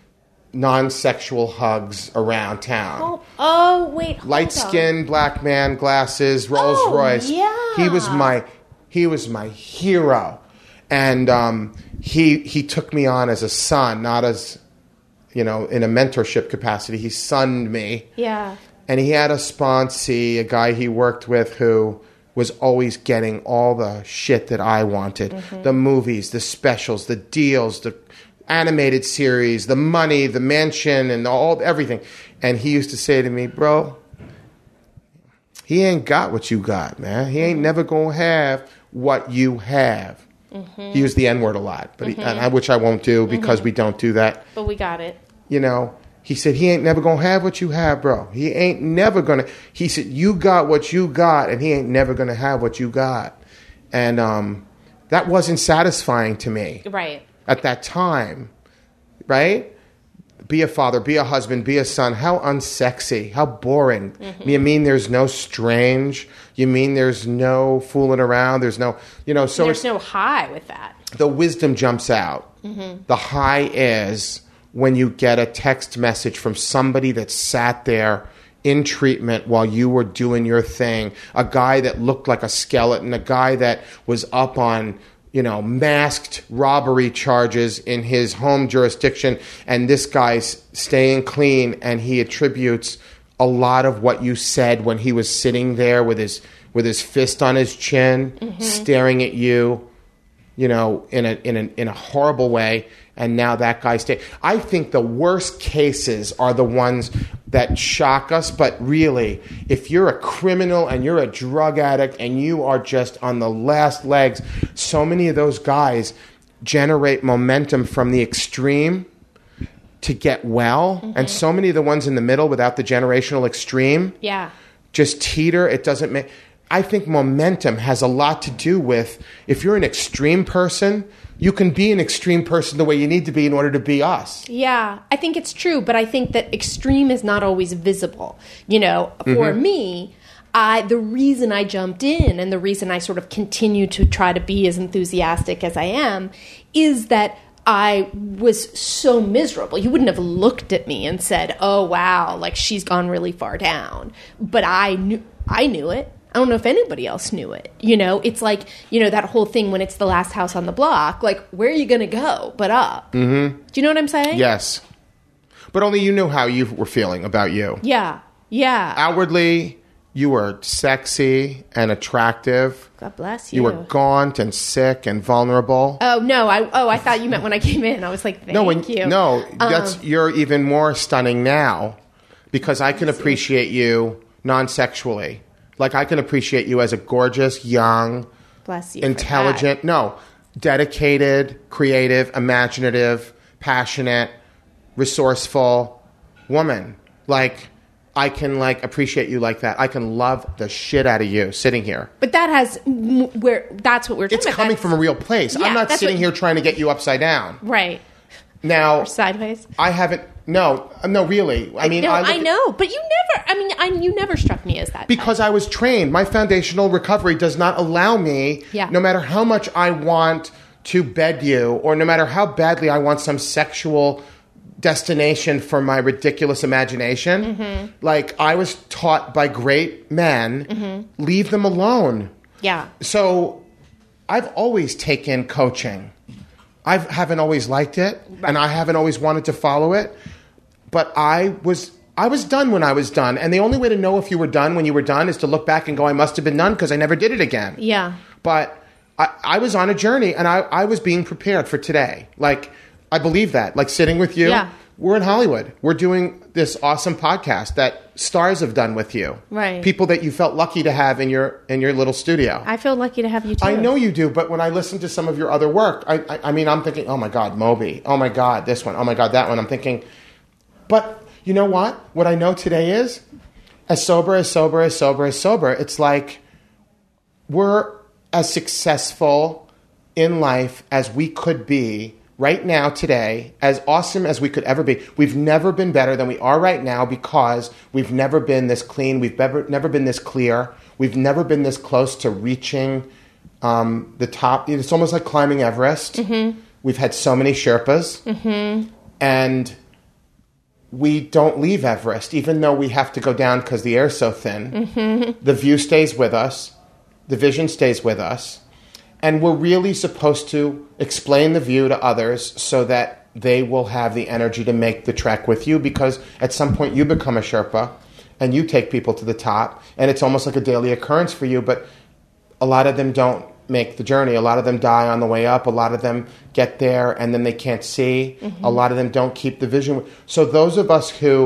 non-sexual hugs around town. Oh, oh wait, hold Light skin, black man, glasses, Rolls oh, Royce. Yeah. He was my, he was my hero. And um, he he took me on as a son, not as, you know, in a mentorship capacity. He sunned me. Yeah. And he had a sponsee, a guy he worked with who was always getting all the shit that I wanted. Mm-hmm. The movies, the specials, the deals, the animated series, the money, the mansion, and all everything. And he used to say to me, bro, he ain't got what you got, man. He ain't never going to have what you have. Mm-hmm. He used the N-word a lot, but mm-hmm. he, and I, which I won't do because mm-hmm. we don't do that. But we got it. You know, he said, he ain't never going to have what you have, bro. He ain't never going to. He said, you got what you got, and he ain't never going to have what you got. And um, that wasn't satisfying to me. Right. At that time, right? Be a father, be a husband, be a son. How unsexy, how boring. Mm-hmm. You mean there's no strange? You mean there's no fooling around? There's no, you know, so there's no high with that. The wisdom jumps out. Mm-hmm. The high is when you get a text message from somebody that sat there in treatment while you were doing your thing, a guy that looked like a skeleton, a guy that was up on, you know, masked robbery charges in his home jurisdiction, and this guy's staying clean, and he attributes a lot of what you said when he was sitting there with his with his fist on his chin, mm-hmm. staring at you, you know, in a in a in a horrible way. And now that guy stay. I think the worst cases are the ones that shock us. But really, if you're a criminal and you're a drug addict and you are just on the last legs, so many of those guys generate momentum from the extreme to get well. Mm-hmm. And so many of the ones in the middle without the generational extreme yeah. just teeter. It doesn't make... I think momentum has a lot to do with, if you're an extreme person, you can be an extreme person the way you need to be in order to be us. Yeah, I think it's true, but I think that extreme is not always visible. You know, for mm-hmm. me, I the reason I jumped in and the reason I sort of continue to try to be as enthusiastic as I am is that I was so miserable. You wouldn't have looked at me and said, oh, wow, like she's gone really far down. But I knew, I knew it. I don't know if anybody else knew it. You know, it's like, you know, that whole thing when it's the last house on the block, like, where are you going to go but up? Mm-hmm. Do you know what I'm saying? Yes. But only you knew how you were feeling about you. Yeah. Yeah. Outwardly, you were sexy and attractive. God bless you. You were gaunt and sick and vulnerable. Oh, no. I oh, I thought you meant when I came in. I was like, thank no, when, you. No, um, that's you're even more stunning now because I can appreciate you non-sexually. Like, I can appreciate you as a gorgeous, young, bless you intelligent, no, dedicated, creative, imaginative, passionate, resourceful woman. Like, I can, like, appreciate you like that. I can love the shit out of you sitting here. But that has, where that's what we're talking It's about. coming that's, from a real place. yeah, I'm not sitting what, here trying to get you upside down. Right. Now, or sideways. I haven't. No, no, really. I mean, no, I, I know, but you never. I mean, I, you never struck me as that. Because type. I was trained. My foundational recovery does not allow me. Yeah. No matter how much I want to bed you, or no matter how badly I want some sexual destination for my ridiculous imagination. Mm-hmm. Like, I was taught by great men, mm-hmm. leave them alone. Yeah. So I've always taken coaching. I haven't always liked it, right. and I haven't always wanted to follow it. But I was I was done when I was done. And the only way to know if you were done when you were done is to look back and go, I must have been done because I never did it again. Yeah. But I, I was on a journey, and I, I was being prepared for today. Like, I believe that. Like, sitting with you, yeah. we're in Hollywood. We're doing this awesome podcast that stars have done with you. Right. People that you felt lucky to have in your in your little studio. I feel lucky to have you too. I know you do, but when I listen to some of your other work, I, I, I mean, I'm thinking, oh my God, Moby. Oh my God, this one. Oh my God, that one. I'm thinking, but you know what? What I know today is, as sober, as sober, as sober, as sober, it's like we're as successful in life as we could be right now, today, as awesome as we could ever be. We've never been better than we are right now because we've never been this clean. We've never, never been this clear. We've never been this close to reaching um, the top. It's almost like climbing Everest. Mm-hmm. We've had so many Sherpas. Mm-hmm. And we don't leave Everest, even though we have to go down because the air's so thin. Mm-hmm. The view stays with us. The vision stays with us. And we're really supposed to explain the view to others so that they will have the energy to make the trek with you, because at some point you become a Sherpa and you take people to the top, and it's almost like a daily occurrence for you, but a lot of them don't make the journey. A lot of them die on the way up. A lot of them get there and then they can't see. Mm-hmm. A lot of them don't keep the vision. So those of us who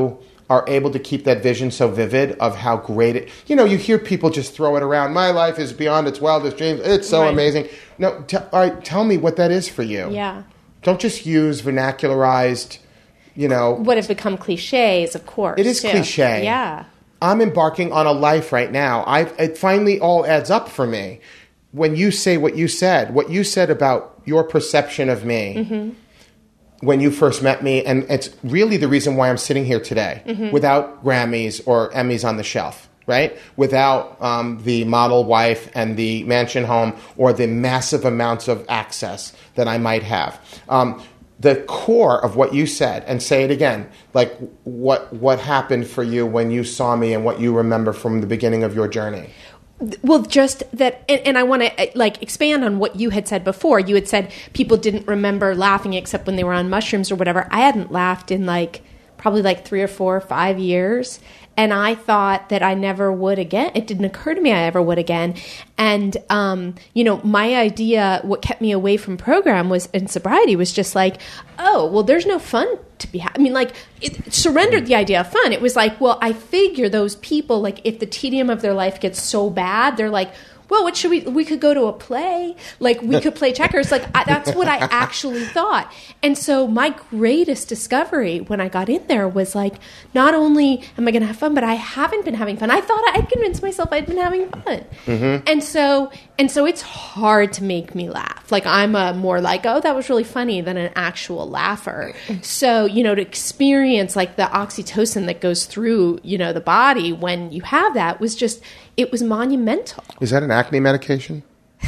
are able to keep that vision so vivid of how great it, you know, you hear people just throw it around. My life is beyond its wildest dreams. It's so Right. amazing. No, t- all right, tell me what that is for you. Yeah. Don't just use vernacularized, you know. What have become cliches, of course. It is too. cliche. Yeah. I'm embarking on a life right now. I it finally all adds up for me. When you say what you said, what you said about your perception of me Mm-hmm. when you first met me, and it's really the reason why I'm sitting here today Mm-hmm. without Grammys or Emmys on the shelf, right? Without um, the model wife and the mansion home or the massive amounts of access that I might have. Um, the core of what you said, and say it again, like what what happened for you when you saw me and what you remember from the beginning of your journey. Well, just that, and, and I want to like expand on what you had said before. You had said people didn't remember laughing except when they were on mushrooms or whatever. I hadn't laughed in like probably like three or four or five years. And I thought that I never would again. It didn't occur to me I ever would again. And, um, you know, my idea, what kept me away from program was in sobriety was just like, oh, well, there's no fun to be had. I mean, like, it surrendered the idea of fun. It was like, well, I figure those people, like, if the tedium of their life gets so bad, they're like, well, what should we, we could go to a play. Like, we could play checkers. Like, I, that's what I actually thought. And so my greatest discovery when I got in there was like, not only am I going to have fun, but I haven't been having fun. I thought I'd convinced myself I'd been having fun. Mm-hmm. And so, and so it's hard to make me laugh. Like, I'm a more like, oh, that was really funny than an actual laugher. So, you know, to experience like the oxytocin that goes through, you know, the body when you have that was just, it was monumental. Is that an acne medication?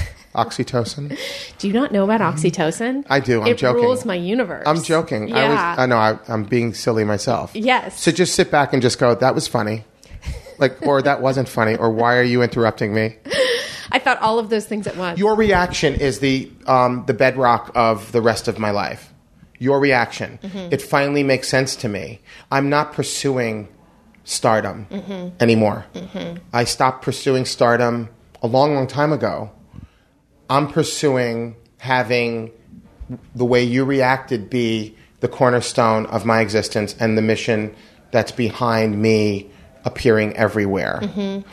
Oxytocin? Do you not know about oxytocin? I do. I'm it joking. It rules my universe. I'm joking. Yeah. I was. I know. I, I'm being silly myself. Yes. So just sit back and just go, that was funny. Like, or that wasn't funny, or why are you interrupting me? I thought all of those things at once. Your reaction is the um, the bedrock of the rest of my life. Your reaction. Mm-hmm. It finally makes sense to me. I'm not pursuing stardom mm-hmm. anymore. Mm-hmm. I stopped pursuing stardom a long, long time ago. I'm pursuing having the way you reacted be the cornerstone of my existence and the mission that's behind me appearing everywhere. Mm-hmm.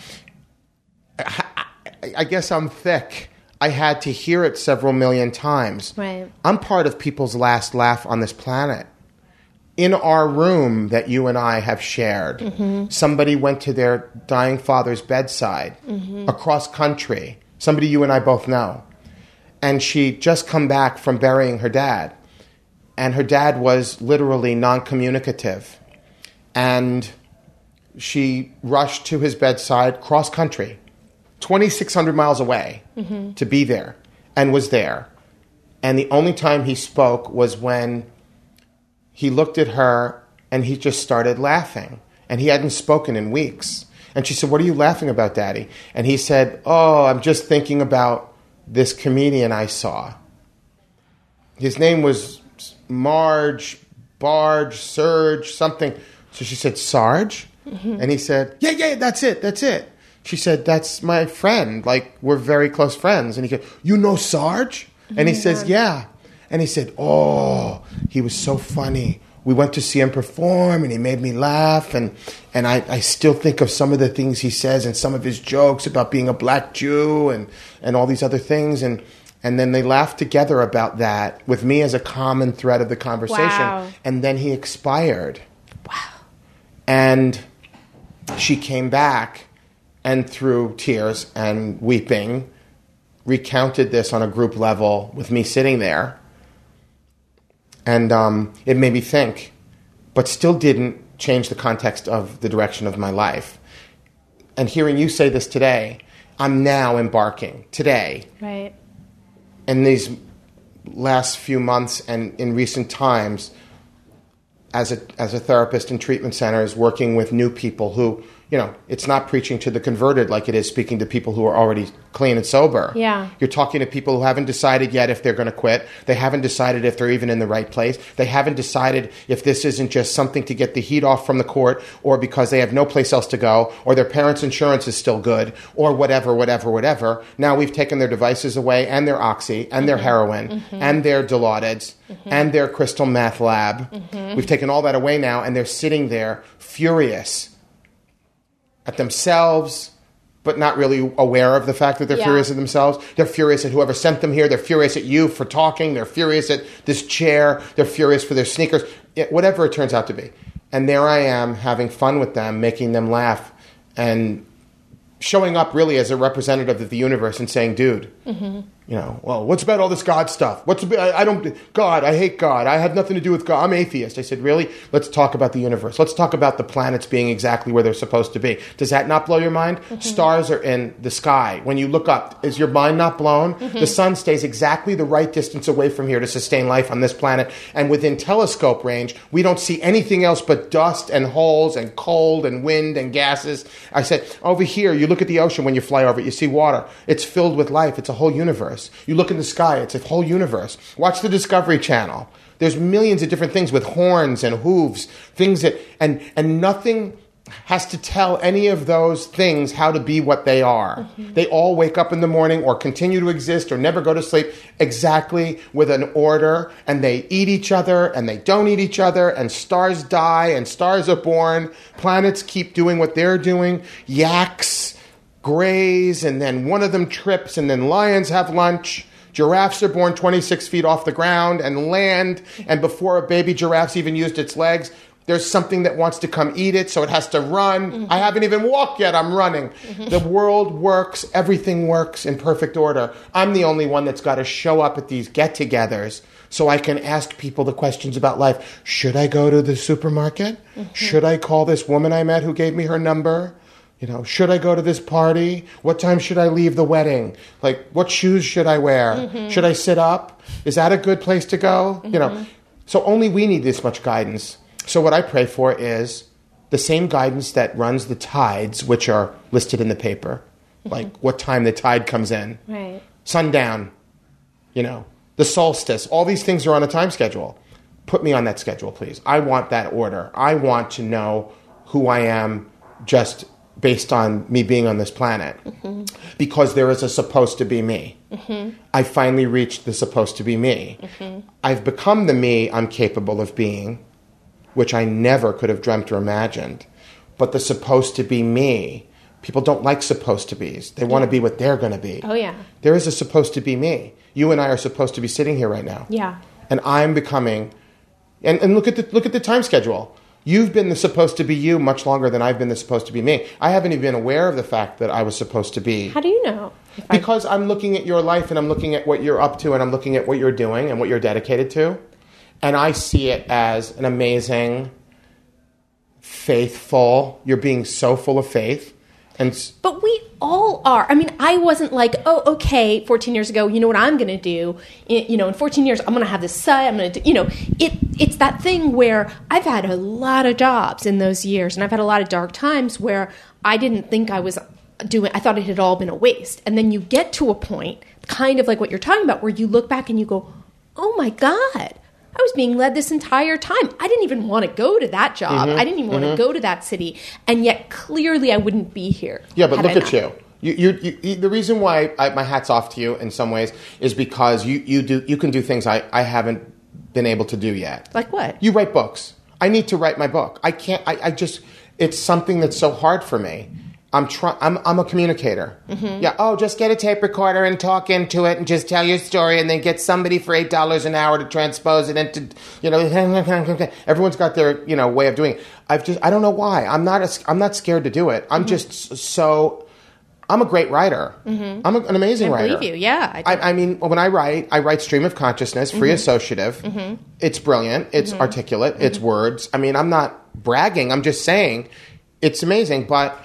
I, I, I guess I'm thick. I had to hear it several million times. Right. I'm part of people's last laugh on this planet. In our room that you and I have shared, mm-hmm. somebody went to their dying father's bedside mm-hmm. across country, somebody you and I both know. And she'd just come back from burying her dad. And her dad was literally non-communicative. And she rushed to his bedside cross country, twenty-six hundred miles away, mm-hmm. to be there, and was there. And the only time he spoke was when he looked at her and he just started laughing. And he hadn't spoken in weeks. And she said, "What are you laughing about, Daddy?" And he said, "Oh, I'm just thinking about this comedian I saw. His name was Marge, Barge, Serge, something." So she said, "Sarge?" Mm-hmm. And he said, yeah, yeah, that's it, that's it. She said, "That's my friend. Like, we're very close friends." And he goes, "You know Sarge?" And he says, "Yeah." And he said, "Oh, he was so funny. We went to see him perform, and he made me laugh. And, and I, I still think of some of the things he says and some of his jokes about being a black Jew and, and all these other things." And, and then they laughed together about that with me as a common thread of the conversation. Wow. And then he expired. Wow. And she came back and through tears and weeping recounted this on a group level with me sitting there. And um, it made me think, but still didn't change the context of the direction of my life. And hearing you say this today, I'm now embarking today. Right. In these last few months and in recent times, as a as a therapist in treatment centers, working with new people who you know, it's not preaching to the converted like it is speaking to people who are already clean and sober. Yeah. You're talking to people who haven't decided yet if they're going to quit. They haven't decided if they're even in the right place. They haven't decided if this isn't just something to get the heat off from the court, or because they have no place else to go, or their parents' insurance is still good, or whatever, whatever, whatever. Now we've taken their devices away, and their oxy, and their heroin, mm-hmm. and their Dilaudid, mm-hmm. and their crystal meth lab. Mm-hmm. We've taken all that away now, and they're sitting there furious at themselves, but not really aware of the fact that they're yeah. furious at themselves. They're furious at whoever sent them here. They're furious at you for talking. They're furious at this chair. They're furious for their sneakers. It, whatever it turns out to be. And there I am having fun with them, making them laugh, and showing up really as a representative of the universe and saying, dude, mm-hmm. you know, well, what's about all this God stuff? What's I, I don't, God, I hate God. I have nothing to do with God. I'm atheist. I said, really? Let's talk about the universe. Let's talk about the planets being exactly where they're supposed to be. Does that not blow your mind? Mm-hmm. Stars are in the sky. When you look up, is your mind not blown? Mm-hmm. The sun stays exactly the right distance away from here to sustain life on this planet. And within telescope range, we don't see anything else but dust and holes and cold and wind and gases. I said, over here, you look at the ocean when you fly over it, you see water. It's filled with life. It's a whole universe. You look in the sky, it's a whole universe. Watch the Discovery Channel. There's millions of different things with horns and hooves, things that, and, and nothing has to tell any of those things how to be what they are. Mm-hmm. They all wake up in the morning or continue to exist or never go to sleep exactly with an order, and they eat each other and they don't eat each other, and stars die and stars are born. Planets keep doing what they're doing. Yaks graze, and then one of them trips, and then lions have lunch. Giraffes are born twenty-six feet off the ground and land, and before a baby giraffe's even used its legs, there's something that wants to come eat it, so it has to run. Mm-hmm. I haven't even walked yet, I'm running. Mm-hmm. The world works, everything works in perfect order. I'm the only one that's got to show up at these get-togethers so I can ask people the questions about life. Should I go to the supermarket? Mm-hmm. Should I call this woman I met who gave me her number? You know, should I go to this party? What time should I leave the wedding? Like, what shoes should I wear? Mm-hmm. Should I sit up? Is that a good place to go? Mm-hmm. You know, so only we need this much guidance. So what I pray for is the same guidance that runs the tides, which are listed in the paper, mm-hmm. like what time the tide comes in, right? Sundown, you know, the solstice. All these things are on a time schedule. Put me on that schedule, please. I want that order. I want to know who I am just based on me being on this planet, mm-hmm. because there is a supposed to be me. Mm-hmm. I finally reached the supposed to be me. Mm-hmm. I've become the me I'm capable of being, which I never could have dreamt or imagined. But the supposed to be me, people don't like supposed to be's. They want to be what they're going to be. Oh, yeah. There is a supposed to be me. You and I are supposed to be sitting here right now. Yeah. And I'm becoming, and, and look at the look at the time schedule. You've been the supposed to be you much longer than I've been the supposed to be me. I haven't even been aware of the fact that I was supposed to be. How do you know? Because I'm looking at your life, and I'm looking at what you're up to, and I'm looking at what you're doing and what you're dedicated to. And I see it as an amazing, faithful, you're being so full of faith. And but we all are. I mean, I wasn't like, oh, okay, fourteen years ago, you know what I'm going to do? You know, in fourteen years, I'm going to have this site. I'm going to do, you know, it. It's that thing where I've had a lot of jobs in those years, and I've had a lot of dark times where I didn't think I was doing, I thought it had all been a waste. And then you get to a point, kind of like what you're talking about, where you look back and you go, oh my God, I was being led this entire time. I didn't even want to go to that job. Mm-hmm, I didn't even mm-hmm. want to go to that city. And yet, clearly, I wouldn't be here. Yeah, but look I at you. You, you, you. The reason why I, my hat's off to you in some ways is because you, you, do, you can do things I, I haven't been able to do yet. Like what? You write books. I need to write my book. I can't. I, I just. It's something that's so hard for me. I'm trying. I'm I'm a communicator. Mm-hmm. Yeah. Oh, just get a tape recorder and talk into it, and just tell your story, and then get somebody for eight dollars an hour to transpose it into, you know, everyone's got their, you know, way of doing it. I've just I don't know why. I'm not a, I'm not scared to do it. I'm mm-hmm. just so. I'm a great writer. Mm-hmm. I'm a, an amazing I writer. I believe you. Yeah. I, I, I mean, when I write, I write stream of consciousness, free mm-hmm. associative. Mm-hmm. It's brilliant. It's mm-hmm. articulate. Mm-hmm. It's words. I mean, I'm not bragging. I'm just saying it's amazing, but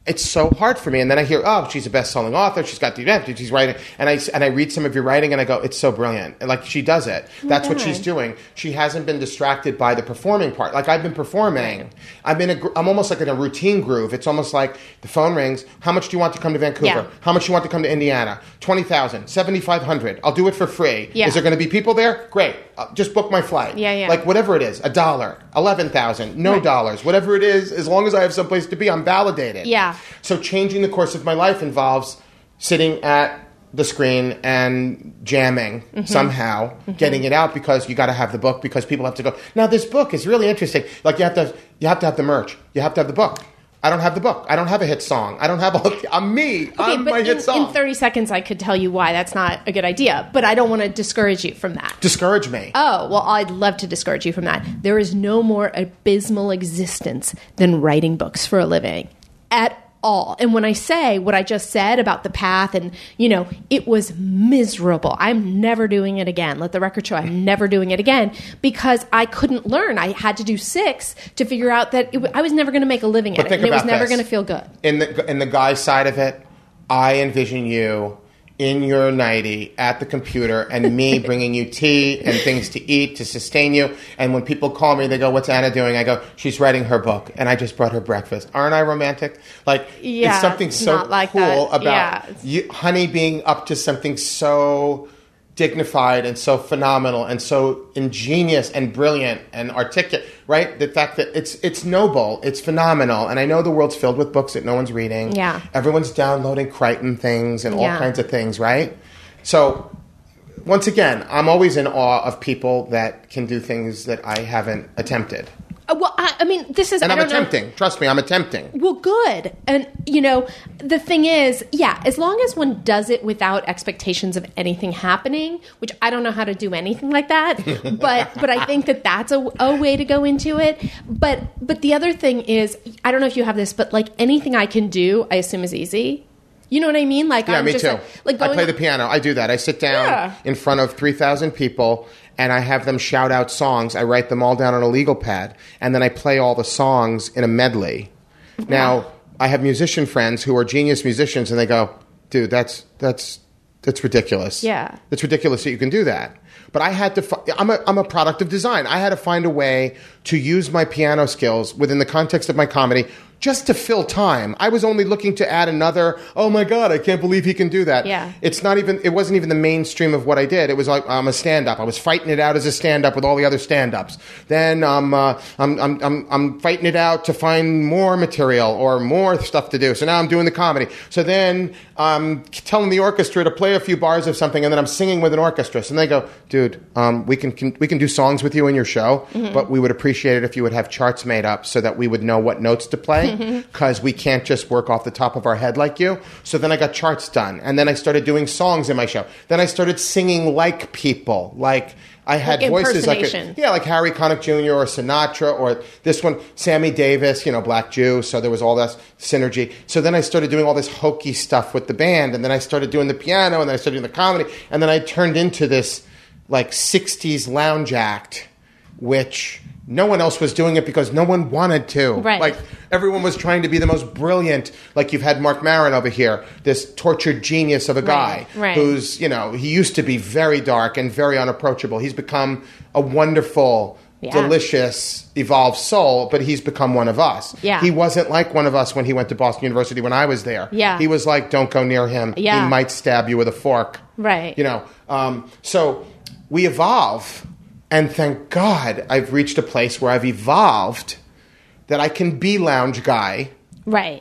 it's so hard for me. And then I hear, oh, she's a best-selling author. She's got the, she's writing. And I, and I read some of your writing and I go, it's so brilliant. And like, she does it. That's what she's doing. She hasn't been distracted by the performing part. Like, I've been performing. I'm in a, gr- I'm almost like in a routine groove. It's almost like the phone rings. How much do you want to come to Vancouver? Yeah. How much do you want to come to Indiana? twenty thousand, seventy-five hundred. I'll do it for free. Yeah. Is there going to be people there? Great. Uh, just book my flight. Yeah, yeah. Like, whatever it is, a dollar, eleven thousand, no Right. dollars, whatever it is, as long as I have someplace to be, I'm validated. Yeah. So changing the course of my life involves sitting at the screen and jamming Mm-hmm. somehow, mm-hmm. getting it out because you got to have the book because people have to go, now this book is really interesting. Like, you have to, you have to have the merch. You have to have the book. I don't have the book. I don't have a hit song. I don't have a, I'm me. Okay, I'm but my in, hit song. in thirty seconds, I could tell you why that's not a good idea, but I don't want to discourage you from that. Discourage me. Oh, well, I'd love to discourage you from that. There is no more abysmal existence than writing books for a living at all. And when I say what I just said about the path and, you know, it was miserable. I'm never doing it again. Let the record show I'm never doing it again because I couldn't learn. I had to do six to figure out that it, I was never going to make a living But at it. think And it was about never this. going to feel good. In the in the guy side of it, I envision you in your nightie at the computer and me bringing you tea and things to eat to sustain you. And when people call me, they go, what's Anna doing? I go, she's writing her book. And I just brought her breakfast. Aren't I romantic? Like, Yeah, it's something it's so not like cool that. about Yeah. you, honey being up to something so dignified and so phenomenal and so ingenious and brilliant and articulate, right? The fact that it's it's noble, it's phenomenal. And I know the world's filled with books that no one's reading. Yeah. Everyone's downloading Crichton things and all Yeah. kinds of things, right? So, once again, I'm always in awe of people that can do things that I haven't attempted. Uh, well, I, I mean, this is... And I I'm don't know- attempting. Trust me, I'm attempting. Well, good. And, you know, the thing is, yeah, as long as one does it without expectations of anything happening, which I don't know how to do anything like that, but but I think that that's a, a way to go into it. But but the other thing is, I don't know if you have this, but like anything I can do, I assume is easy. You know what I mean? Like, Yeah, I'm me just too. Like, like I going play the piano. I do that. I sit down Yeah. in front of three thousand people and I have them shout out songs. I write them all down on a legal pad and then I play all the songs in a medley. Now, I have musician friends who are genius musicians and they go, dude, that's that's that's ridiculous. Yeah. It's ridiculous that you can do that. But I had to, fi- I'm a, I'm a product of design. I had to find a way to use my piano skills within the context of my comedy just to fill time. I was only looking to add another, oh my God, I can't believe he can do that. Yeah. It's not even, it wasn't even the mainstream of what I did. It was like, I'm a stand-up. I was fighting it out as a stand-up with all the other stand-ups. Then um, uh, I'm, I'm, I'm, I'm fighting it out to find more material or more stuff to do. So now I'm doing the comedy. So then I'm telling the orchestra to play a few bars of something and then I'm singing with an orchestra. So they go, dude, um, we can, can we can do songs with you in your show, Mm-hmm. but we would appreciate it if you would have charts made up so that we would know what notes to play because we can't just work off the top of our head like you. So then I got charts done and then I started doing songs in my show. Then I started singing like people, like I had Like voices like impersonation. yeah, like Harry Connick Junior or Sinatra or this one, Sammy Davis, you know, Black Jew. So there was all that synergy. So then I started doing all this hokey stuff with the band, and then I started doing the piano, and then I started doing the comedy, and then I turned into this like sixties lounge act, which no one else was doing it because no one wanted to. Right. Like everyone was trying to be the most brilliant. Like you've had Mark Maron over here, this tortured genius of a guy Right, right. who's, you know, he used to be very dark and very unapproachable. He's become a wonderful, Yeah. delicious, evolved soul, but he's become one of us. Yeah. He wasn't like one of us when he went to Boston University when I was there. Yeah. He was like, don't go near him. Yeah. He might stab you with a fork. Right. You know, um, so we evolve, and thank God I've reached a place where I've evolved that I can be lounge guy, Right.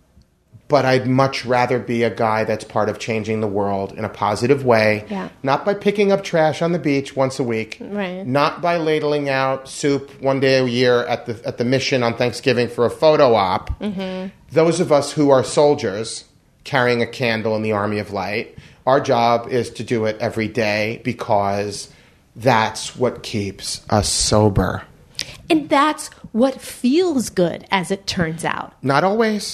but I'd much rather be a guy that's part of changing the world in a positive way. Yeah. Not by picking up trash on the beach once a week. Right. Not by ladling out soup one day a year at the at the Mission on Thanksgiving for a photo op. Mm-hmm. Those of us who are soldiers carrying a candle in the army of light, our job is to do it every day because that's what keeps us sober. And that's what feels good, as it turns out. Not always.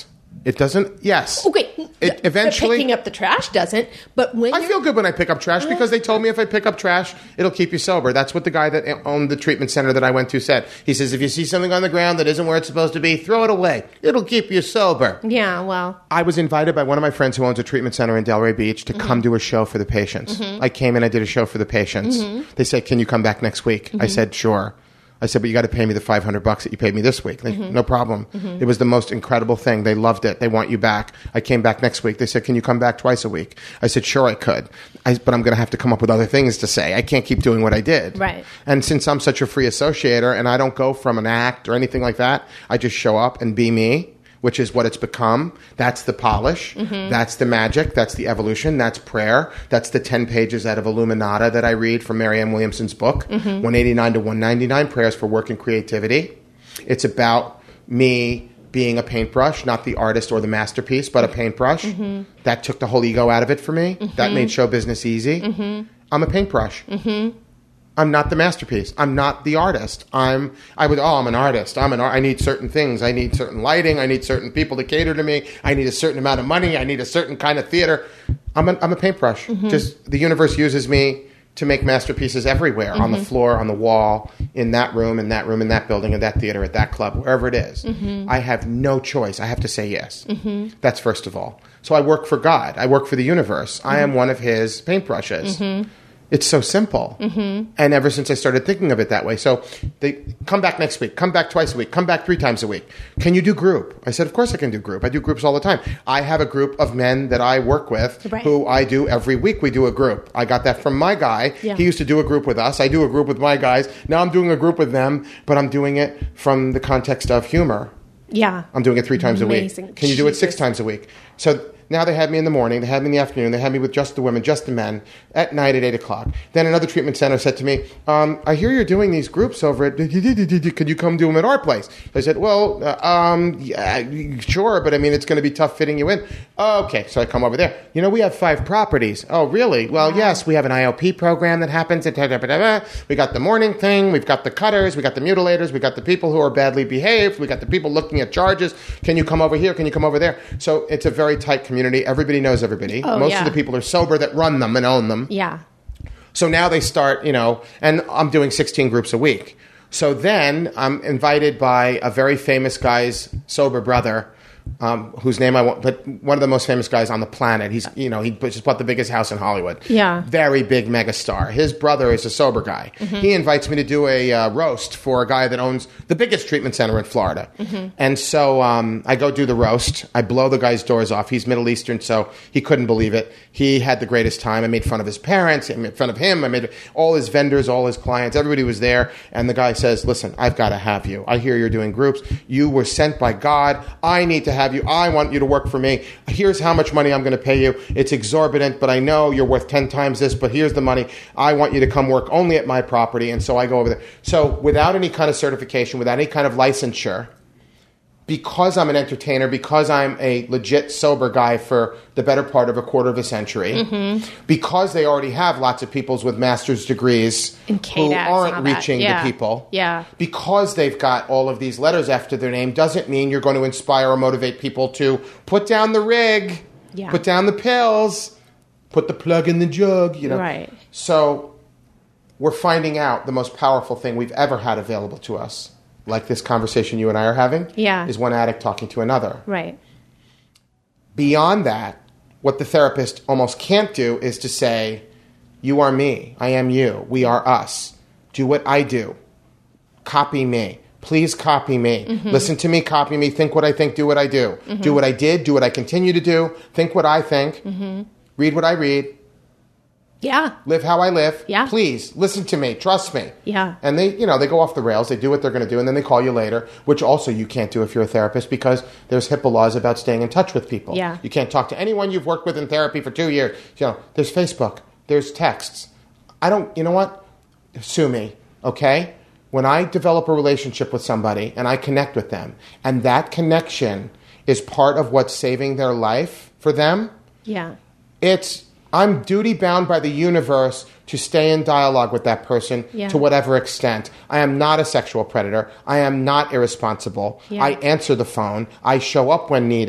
It doesn't. Yes. Okay. It the, eventually. the picking up the trash doesn't. But when I you're- feel good when I pick up trash because they told me if I pick up trash, it'll keep you sober. That's what the guy that owned the treatment center that I went to said. He says, if you see something on the ground that isn't where it's supposed to be, throw it away. It'll keep you sober. Yeah, well. I was invited by one of my friends who owns a treatment center in Delray Beach to mm-hmm. come do a show for the patients. Mm-hmm. I came in, I did a show for the patients. Mm-hmm. They said, can you come back next week? Mm-hmm. I said, sure. I said, but you got to pay me the five hundred bucks that you paid me this week. They, mm-hmm. No problem. Mm-hmm. It was the most incredible thing. They loved it. They want you back. I came back next week. They said, can you come back twice a week? I said, sure, I could. I, but I'm going to have to come up with other things to say. I can't keep doing what I did. Right. And since I'm such a free associator and I don't go from an act or anything like that, I just show up and be me, which is what it's become. That's the polish. Mm-hmm. That's the magic. That's the evolution. That's prayer. That's the ten pages out of Illuminata that I read from Marianne Williamson's book, mm-hmm. one eighty-nine to one ninety-nine, Prayers for Work and Creativity. It's about me being a paintbrush, not the artist or the masterpiece, but a paintbrush. Mm-hmm. That took the whole ego out of it for me. Mm-hmm. That made show business easy. Mm-hmm. I'm a paintbrush. Mm-hmm. I'm not the masterpiece. I'm not the artist. I'm, I would, oh, I'm an artist. I'm an art. I need certain things. I need certain lighting. I need certain people to cater to me. I need a certain amount of money. I need a certain kind of theater. I'm a, I'm a paintbrush. Mm-hmm. Just the universe uses me to make masterpieces everywhere, mm-hmm. on the floor, on the wall, in that room, in that room, in that building, in that theater, at that club, wherever it is. Mm-hmm. I have no choice. I have to say yes. Mm-hmm. That's first of all. So I work for God. I work for the universe. Mm-hmm. I am one of his paintbrushes. Mm-hmm. It's so simple. Mm-hmm. And ever since I started thinking of it that way. So they come back next week, come back twice a week, come back three times a week. Can you do group? I said, of course I can do group. I do groups all the time. I have a group of men that I work with right. who I do every week. We do a group. I got that from my guy. Yeah. He used to do a group with us. I do a group with my guys. Now I'm doing a group with them, but I'm doing it from the context of humor. Yeah. I'm doing it three times Amazing. a week. Can you do it six times a week? So now they had me in the morning, they had me in the afternoon, they had me with just the women, just the men, at night at eight o'clock. Then another treatment center said to me, um, I hear you're doing these groups over at, could you come do them at our place? I said, well, uh, um, yeah, sure, but I mean, it's going to be tough fitting you in. Oh, okay, so I come over there. You know, we have five properties. Oh, really? Well, wow. Yes, we have an I O P program that happens. At we got the morning thing, we've got the cutters, we got the mutilators, we got the people who are badly behaved, we got the people looking at charges. Can you come over here? Can you come over there? So it's a very tight community. Everybody knows everybody. Oh, Most yeah. of the people are sober that run them and own them. Yeah. So now they start, you know, and I'm doing sixteen groups a week. So then I'm invited by a very famous guy's sober brother, um, whose name I won't, but one of the most famous guys on the planet. He's, you know, he just bought the biggest house in Hollywood. Yeah. Very big megastar. His brother is a sober guy. Mm-hmm. He invites me to do a uh, roast for a guy that owns the biggest treatment center in Florida. Mm-hmm. And so um, I go do the roast. I blow the guy's doors off. He's Middle Eastern, so he couldn't believe it. He had the greatest time. I made fun of his parents. I made fun of him. I made all his vendors, all his clients. Everybody was there. And the guy says, listen, I've got to have you. I hear you're doing groups. You were sent by God. I need to have you. I want you to work for me. Here's how much money I'm going to pay you. It's exorbitant, but I know you're worth ten times this, but here's the money. I want you to come work only at my property. And so I go over there. So without any kind of certification, without any kind of licensure, because I'm an entertainer, because I'm a legit sober guy for the better part of a quarter of a century, mm-hmm. because they already have lots of people with master's degrees who aren't reaching yeah. the people, yeah. because they've got all of these letters after their name, doesn't mean you're going to inspire or motivate people to put down the rig, yeah. put down the pills, put the plug in the jug, you know. Right. So we're finding out the most powerful thing we've ever had available to us, like this conversation you and I are having, yeah. is one addict talking to another. Right. Beyond that, what the therapist almost can't do is to say, you are me, I am you, we are us. Do what I do. Copy me. Please copy me. Mm-hmm. Listen to me, copy me, think what I think, do what I do. Mm-hmm. Do what I did, do what I continue to do, think what I think, mm-hmm. read what I read. Yeah. Live how I live. Yeah. Please, listen to me. Trust me. Yeah. And they, you know, they go off the rails. They do what they're going to do, and then they call you later, which also you can't do if you're a therapist because there's HIPAA laws about staying in touch with people. Yeah. You can't talk to anyone you've worked with in therapy for two years. You know, there's Facebook. There's texts. I don't, you know what? Sue me, okay? When I develop a relationship with somebody and I connect with them, and that connection is part of what's saving their life for them, yeah, it's... I'm duty-bound by the universe to stay in dialogue with that person yeah. to whatever extent. I am not a sexual predator. I am not irresponsible. Yeah. I answer the phone. I show up when needed.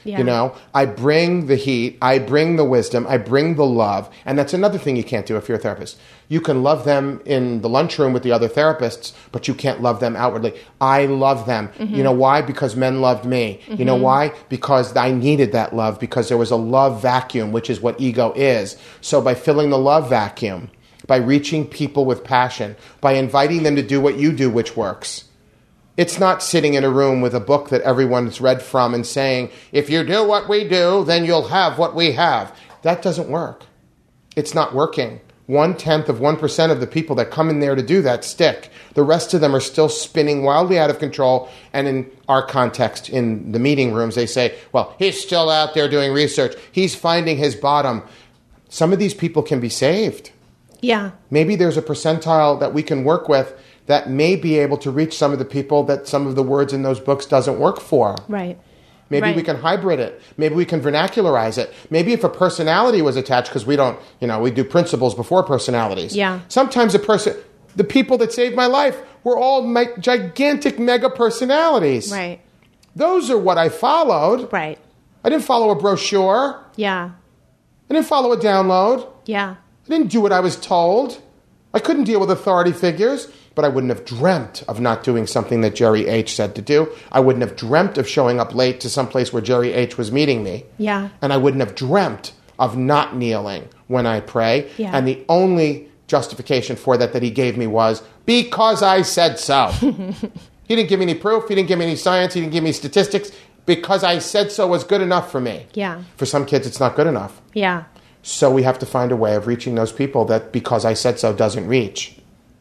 Yeah. You know, I bring the heat, I bring the wisdom, I bring the love. And that's another thing you can't do if you're a therapist. You can love them in the lunchroom with the other therapists, but you can't love them outwardly. I love them. Mm-hmm. You know why? Because men loved me. Mm-hmm. You know why? Because I needed that love, because there was a love vacuum, which is what ego is. So by filling the love vacuum, by reaching people with passion, by inviting them to do what you do, which works. It's not sitting in a room with a book that everyone's read from and saying, if you do what we do, then you'll have what we have. That doesn't work. It's not working. One-tenth of one percent of the people that come in there to do that stick. The rest of them are still spinning wildly out of control. And in our context, in the meeting rooms, they say, well, he's still out there doing research. He's finding his bottom. Some of these people can be saved. Yeah. Maybe there's a percentile that we can work with that may be able to reach some of the people that some of the words in those books doesn't work for. Right. Maybe right. we can hybrid it. Maybe we can vernacularize it. Maybe if a personality was attached, because we don't, you know, we do principles before personalities. Yeah. Sometimes a person, the people that saved my life were all my gigantic mega personalities. Right. Those are what I followed. Right. I didn't follow a brochure. Yeah. I didn't follow a download. Yeah. I didn't do what I was told. I couldn't deal with authority figures, but I wouldn't have dreamt of not doing something that Jerry H. said to do. I wouldn't have dreamt of showing up late to some place where Jerry H. was meeting me. Yeah. And I wouldn't have dreamt of not kneeling when I pray. Yeah. And the only justification for that that he gave me was, because I said so. He didn't give me any proof. He didn't give me any science. He didn't give me statistics. Because I said so was good enough for me. Yeah. For some kids, it's not good enough. Yeah. So we have to find a way of reaching those people that because I said so doesn't reach.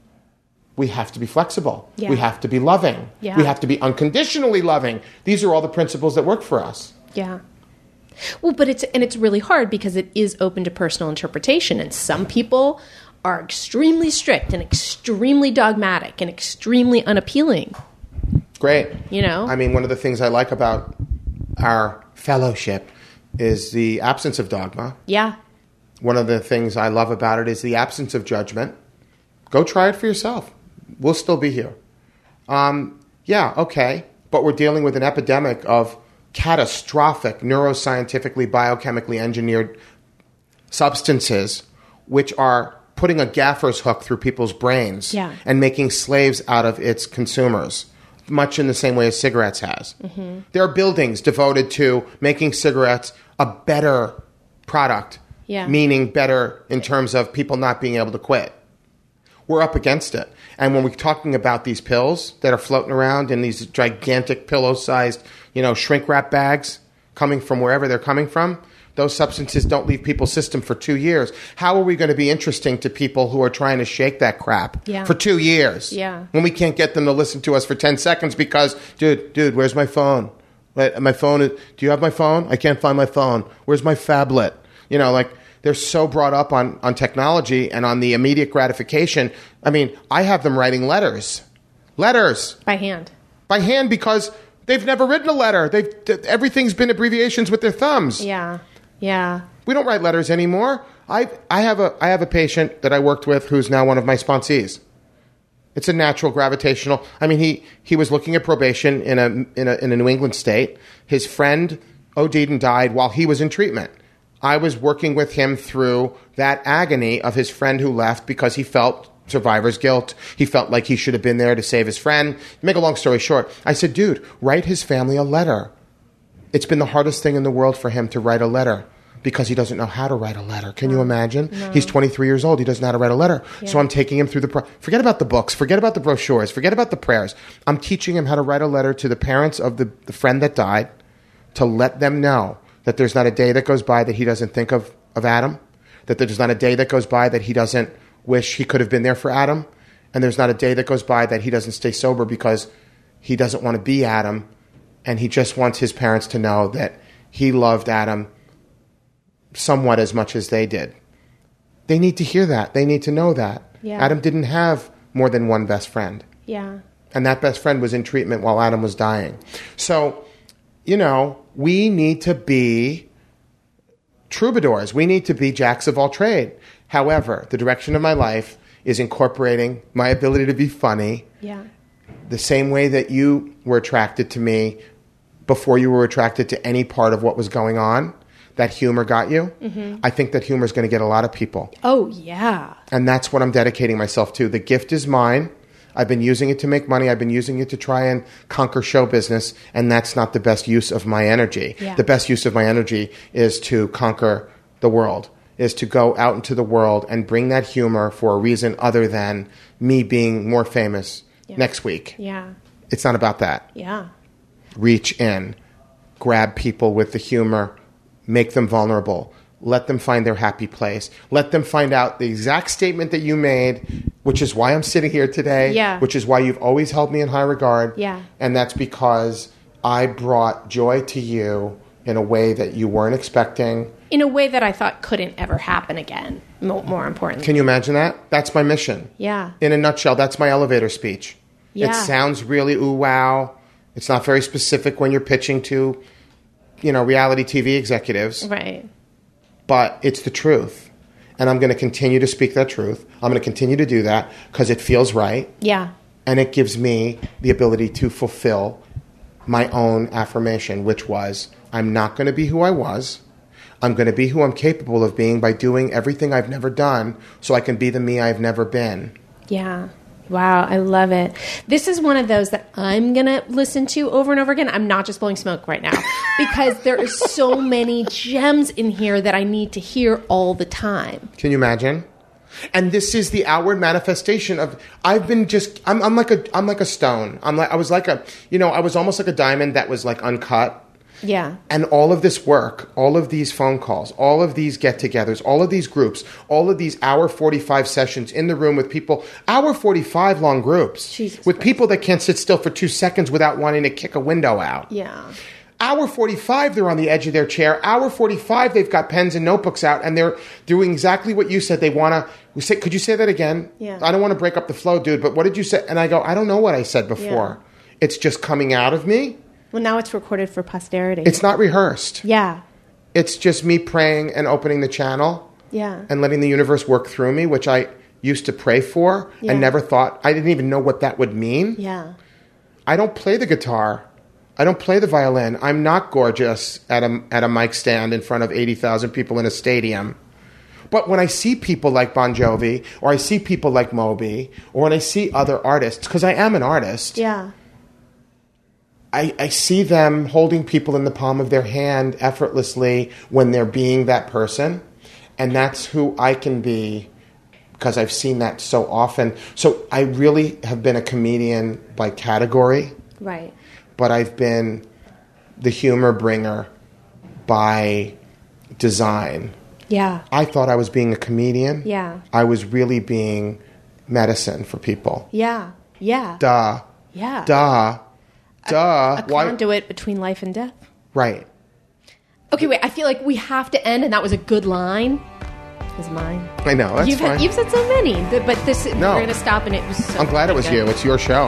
We have to be flexible. Yeah. We have to be loving. Yeah. We have to be unconditionally loving. These are all the principles that work for us. Yeah. Well, but it's, and it's really hard because it is open to personal interpretation. And some people are extremely strict and extremely dogmatic and extremely unappealing. Great. You know? I mean, one of the things I like about our fellowship is the absence of dogma. Yeah. One of the things I love about it is the absence of judgment. Go try it for yourself. We'll still be here. Um, yeah, okay. But we're dealing with an epidemic of catastrophic neuroscientifically, biochemically engineered substances which are putting a gaffer's hook through people's brains yeah. and making slaves out of its consumers, much in the same way as cigarettes has. Mm-hmm. There are buildings devoted to making cigarettes a better product, yeah. meaning better in terms of people not being able to quit. We're up against it. And when we're talking about these pills that are floating around in these gigantic pillow-sized, you know, shrink-wrap bags coming from wherever they're coming from, those substances don't leave people's system for two years. How are we going to be interesting to people who are trying to shake that crap yeah. for two years? Yeah. When we can't get them to listen to us for ten seconds because, dude, dude, where's my phone? My phone is, do you have my phone? I can't find my phone. Where's my phablet? You know, like, they're so brought up on, on technology and on the immediate gratification. I mean, I have them writing letters. Letters. By hand. By hand because they've never written a letter. They've everything's been abbreviations with their thumbs. Yeah. Yeah. We don't write letters anymore. I I have a I have a patient that I worked with who's now one of my sponsees. It's a natural gravitational. I mean, he, he was looking at probation in a in a in a New England state. His friend OD'd and died while he was in treatment. I was working with him through that agony of his friend who left because he felt survivor's guilt. He felt like he should have been there to save his friend. Make a long story short, I said, dude, write his family a letter. It's been the hardest thing in the world for him to write a letter because he doesn't know how to write a letter. Can no. you imagine? No. He's twenty-three years old. He doesn't know how to write a letter. Yeah. So I'm taking him through the... Pro- forget about the books. Forget about the brochures. Forget about the prayers. I'm teaching him how to write a letter to the parents of the, the friend that died to let them know that there's not a day that goes by that he doesn't think of, of Adam, that there's not a day that goes by that he doesn't wish he could have been there for Adam, and there's not a day that goes by that he doesn't stay sober because he doesn't want to be Adam, and he just wants his parents to know that he loved Adam somewhat as much as they did. They need to hear that. They need to know that. Yeah. Adam didn't have more than one best friend. Yeah. And that best friend was in treatment while Adam was dying. So, you know, we need to be troubadours. We need to be jacks of all trade. However, the direction of my life is incorporating my ability to be funny. Yeah. The same way that you were attracted to me before you were attracted to any part of what was going on, that humor got you. Mm-hmm. I think that humor is going to get a lot of people. Oh, yeah. And that's what I'm dedicating myself to. The gift is mine. I've been using it to make money. I've been using it to try and conquer show business, and that's not the best use of my energy. Yeah. The best use of my energy is to conquer the world, is to go out into the world and bring that humor for a reason other than me being more famous Yeah. next week. Yeah. It's not about that. Yeah. Reach in, grab people with the humor, make them vulnerable, let them find their happy place, let them find out the exact statement that you made, which is why I'm sitting here today, Yeah. which is why you've always held me in high regard. Yeah. And that's because I brought joy to you in a way that you weren't expecting. In a way that I thought couldn't ever happen again, mo- more importantly. Can you imagine that? That's my mission. Yeah. In a nutshell, that's my elevator speech. Yeah. It sounds really ooh wow. It's not very specific when you're pitching to, you know, reality T V executives. Right. But it's the truth. And I'm going to continue to speak that truth. I'm going to continue to do that because it feels right. Yeah. And it gives me the ability to fulfill my own affirmation, which was, I'm not going to be who I was. I'm going to be who I'm capable of being by doing everything I've never done so I can be the me I've never been. Yeah. Wow, I love it. This is one of those that I'm going to listen to over and over again. I'm not just blowing smoke right now because there are so many gems in here that I need to hear all the time. Can you imagine? And this is the outward manifestation of, I've been just, I'm, I'm like a, I'm like a stone. I'm like, I was like a, you know, I was almost like a diamond that was like uncut. Yeah. And all of this work, all of these phone calls, all of these get-togethers, all of these groups, all of these hour forty-five sessions in the room with people, hour forty-five long groups, Jesus with Christ. people that can't sit still for two seconds without wanting to kick a window out. Yeah. Hour forty-five, they're on the edge of their chair. Hour forty-five, they've got pens and notebooks out, and they're doing exactly what you said. They want to say, could you say that again? Yeah. I don't want to break up the flow, dude, but what did you say? And I go, I don't know what I said before. Yeah. It's just coming out of me. Well, now it's recorded for posterity. It's not rehearsed. Yeah. It's just me praying and opening the channel Yeah. and letting the universe work through me, which I used to pray for Yeah. and never thought, I didn't even know what that would mean. Yeah. I don't play the guitar. I don't play the violin. I'm not gorgeous at a, at a mic stand in front of eighty thousand people in a stadium. But when I see people like Bon Jovi, or I see people like Moby, or when I see other artists, because I am an artist, Yeah. I, I see them holding people in the palm of their hand effortlessly when they're being that person. And that's who I can be because I've seen that so often. So I really have been a comedian by category, Right. but I've been the humor bringer by design. Yeah. I thought I was being a comedian. Yeah. I was really being medicine for people. Yeah. Yeah. Duh. Yeah. Duh. Duh. A Why? conduit between life and death. Right. Okay, wait. I feel like we have to end, and that was a good line. It was mine. I know. That's you've, fine. you've said so many, but but this No. we're going to stop, and it was so I'm glad it was good. you. It's your show.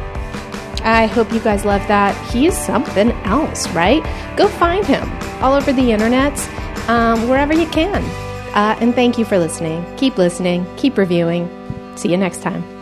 I hope you guys love that. He's something else, right? Go find him all over the internet, um, wherever you can. Uh, and thank you for listening. Keep listening. Keep reviewing. See you next time.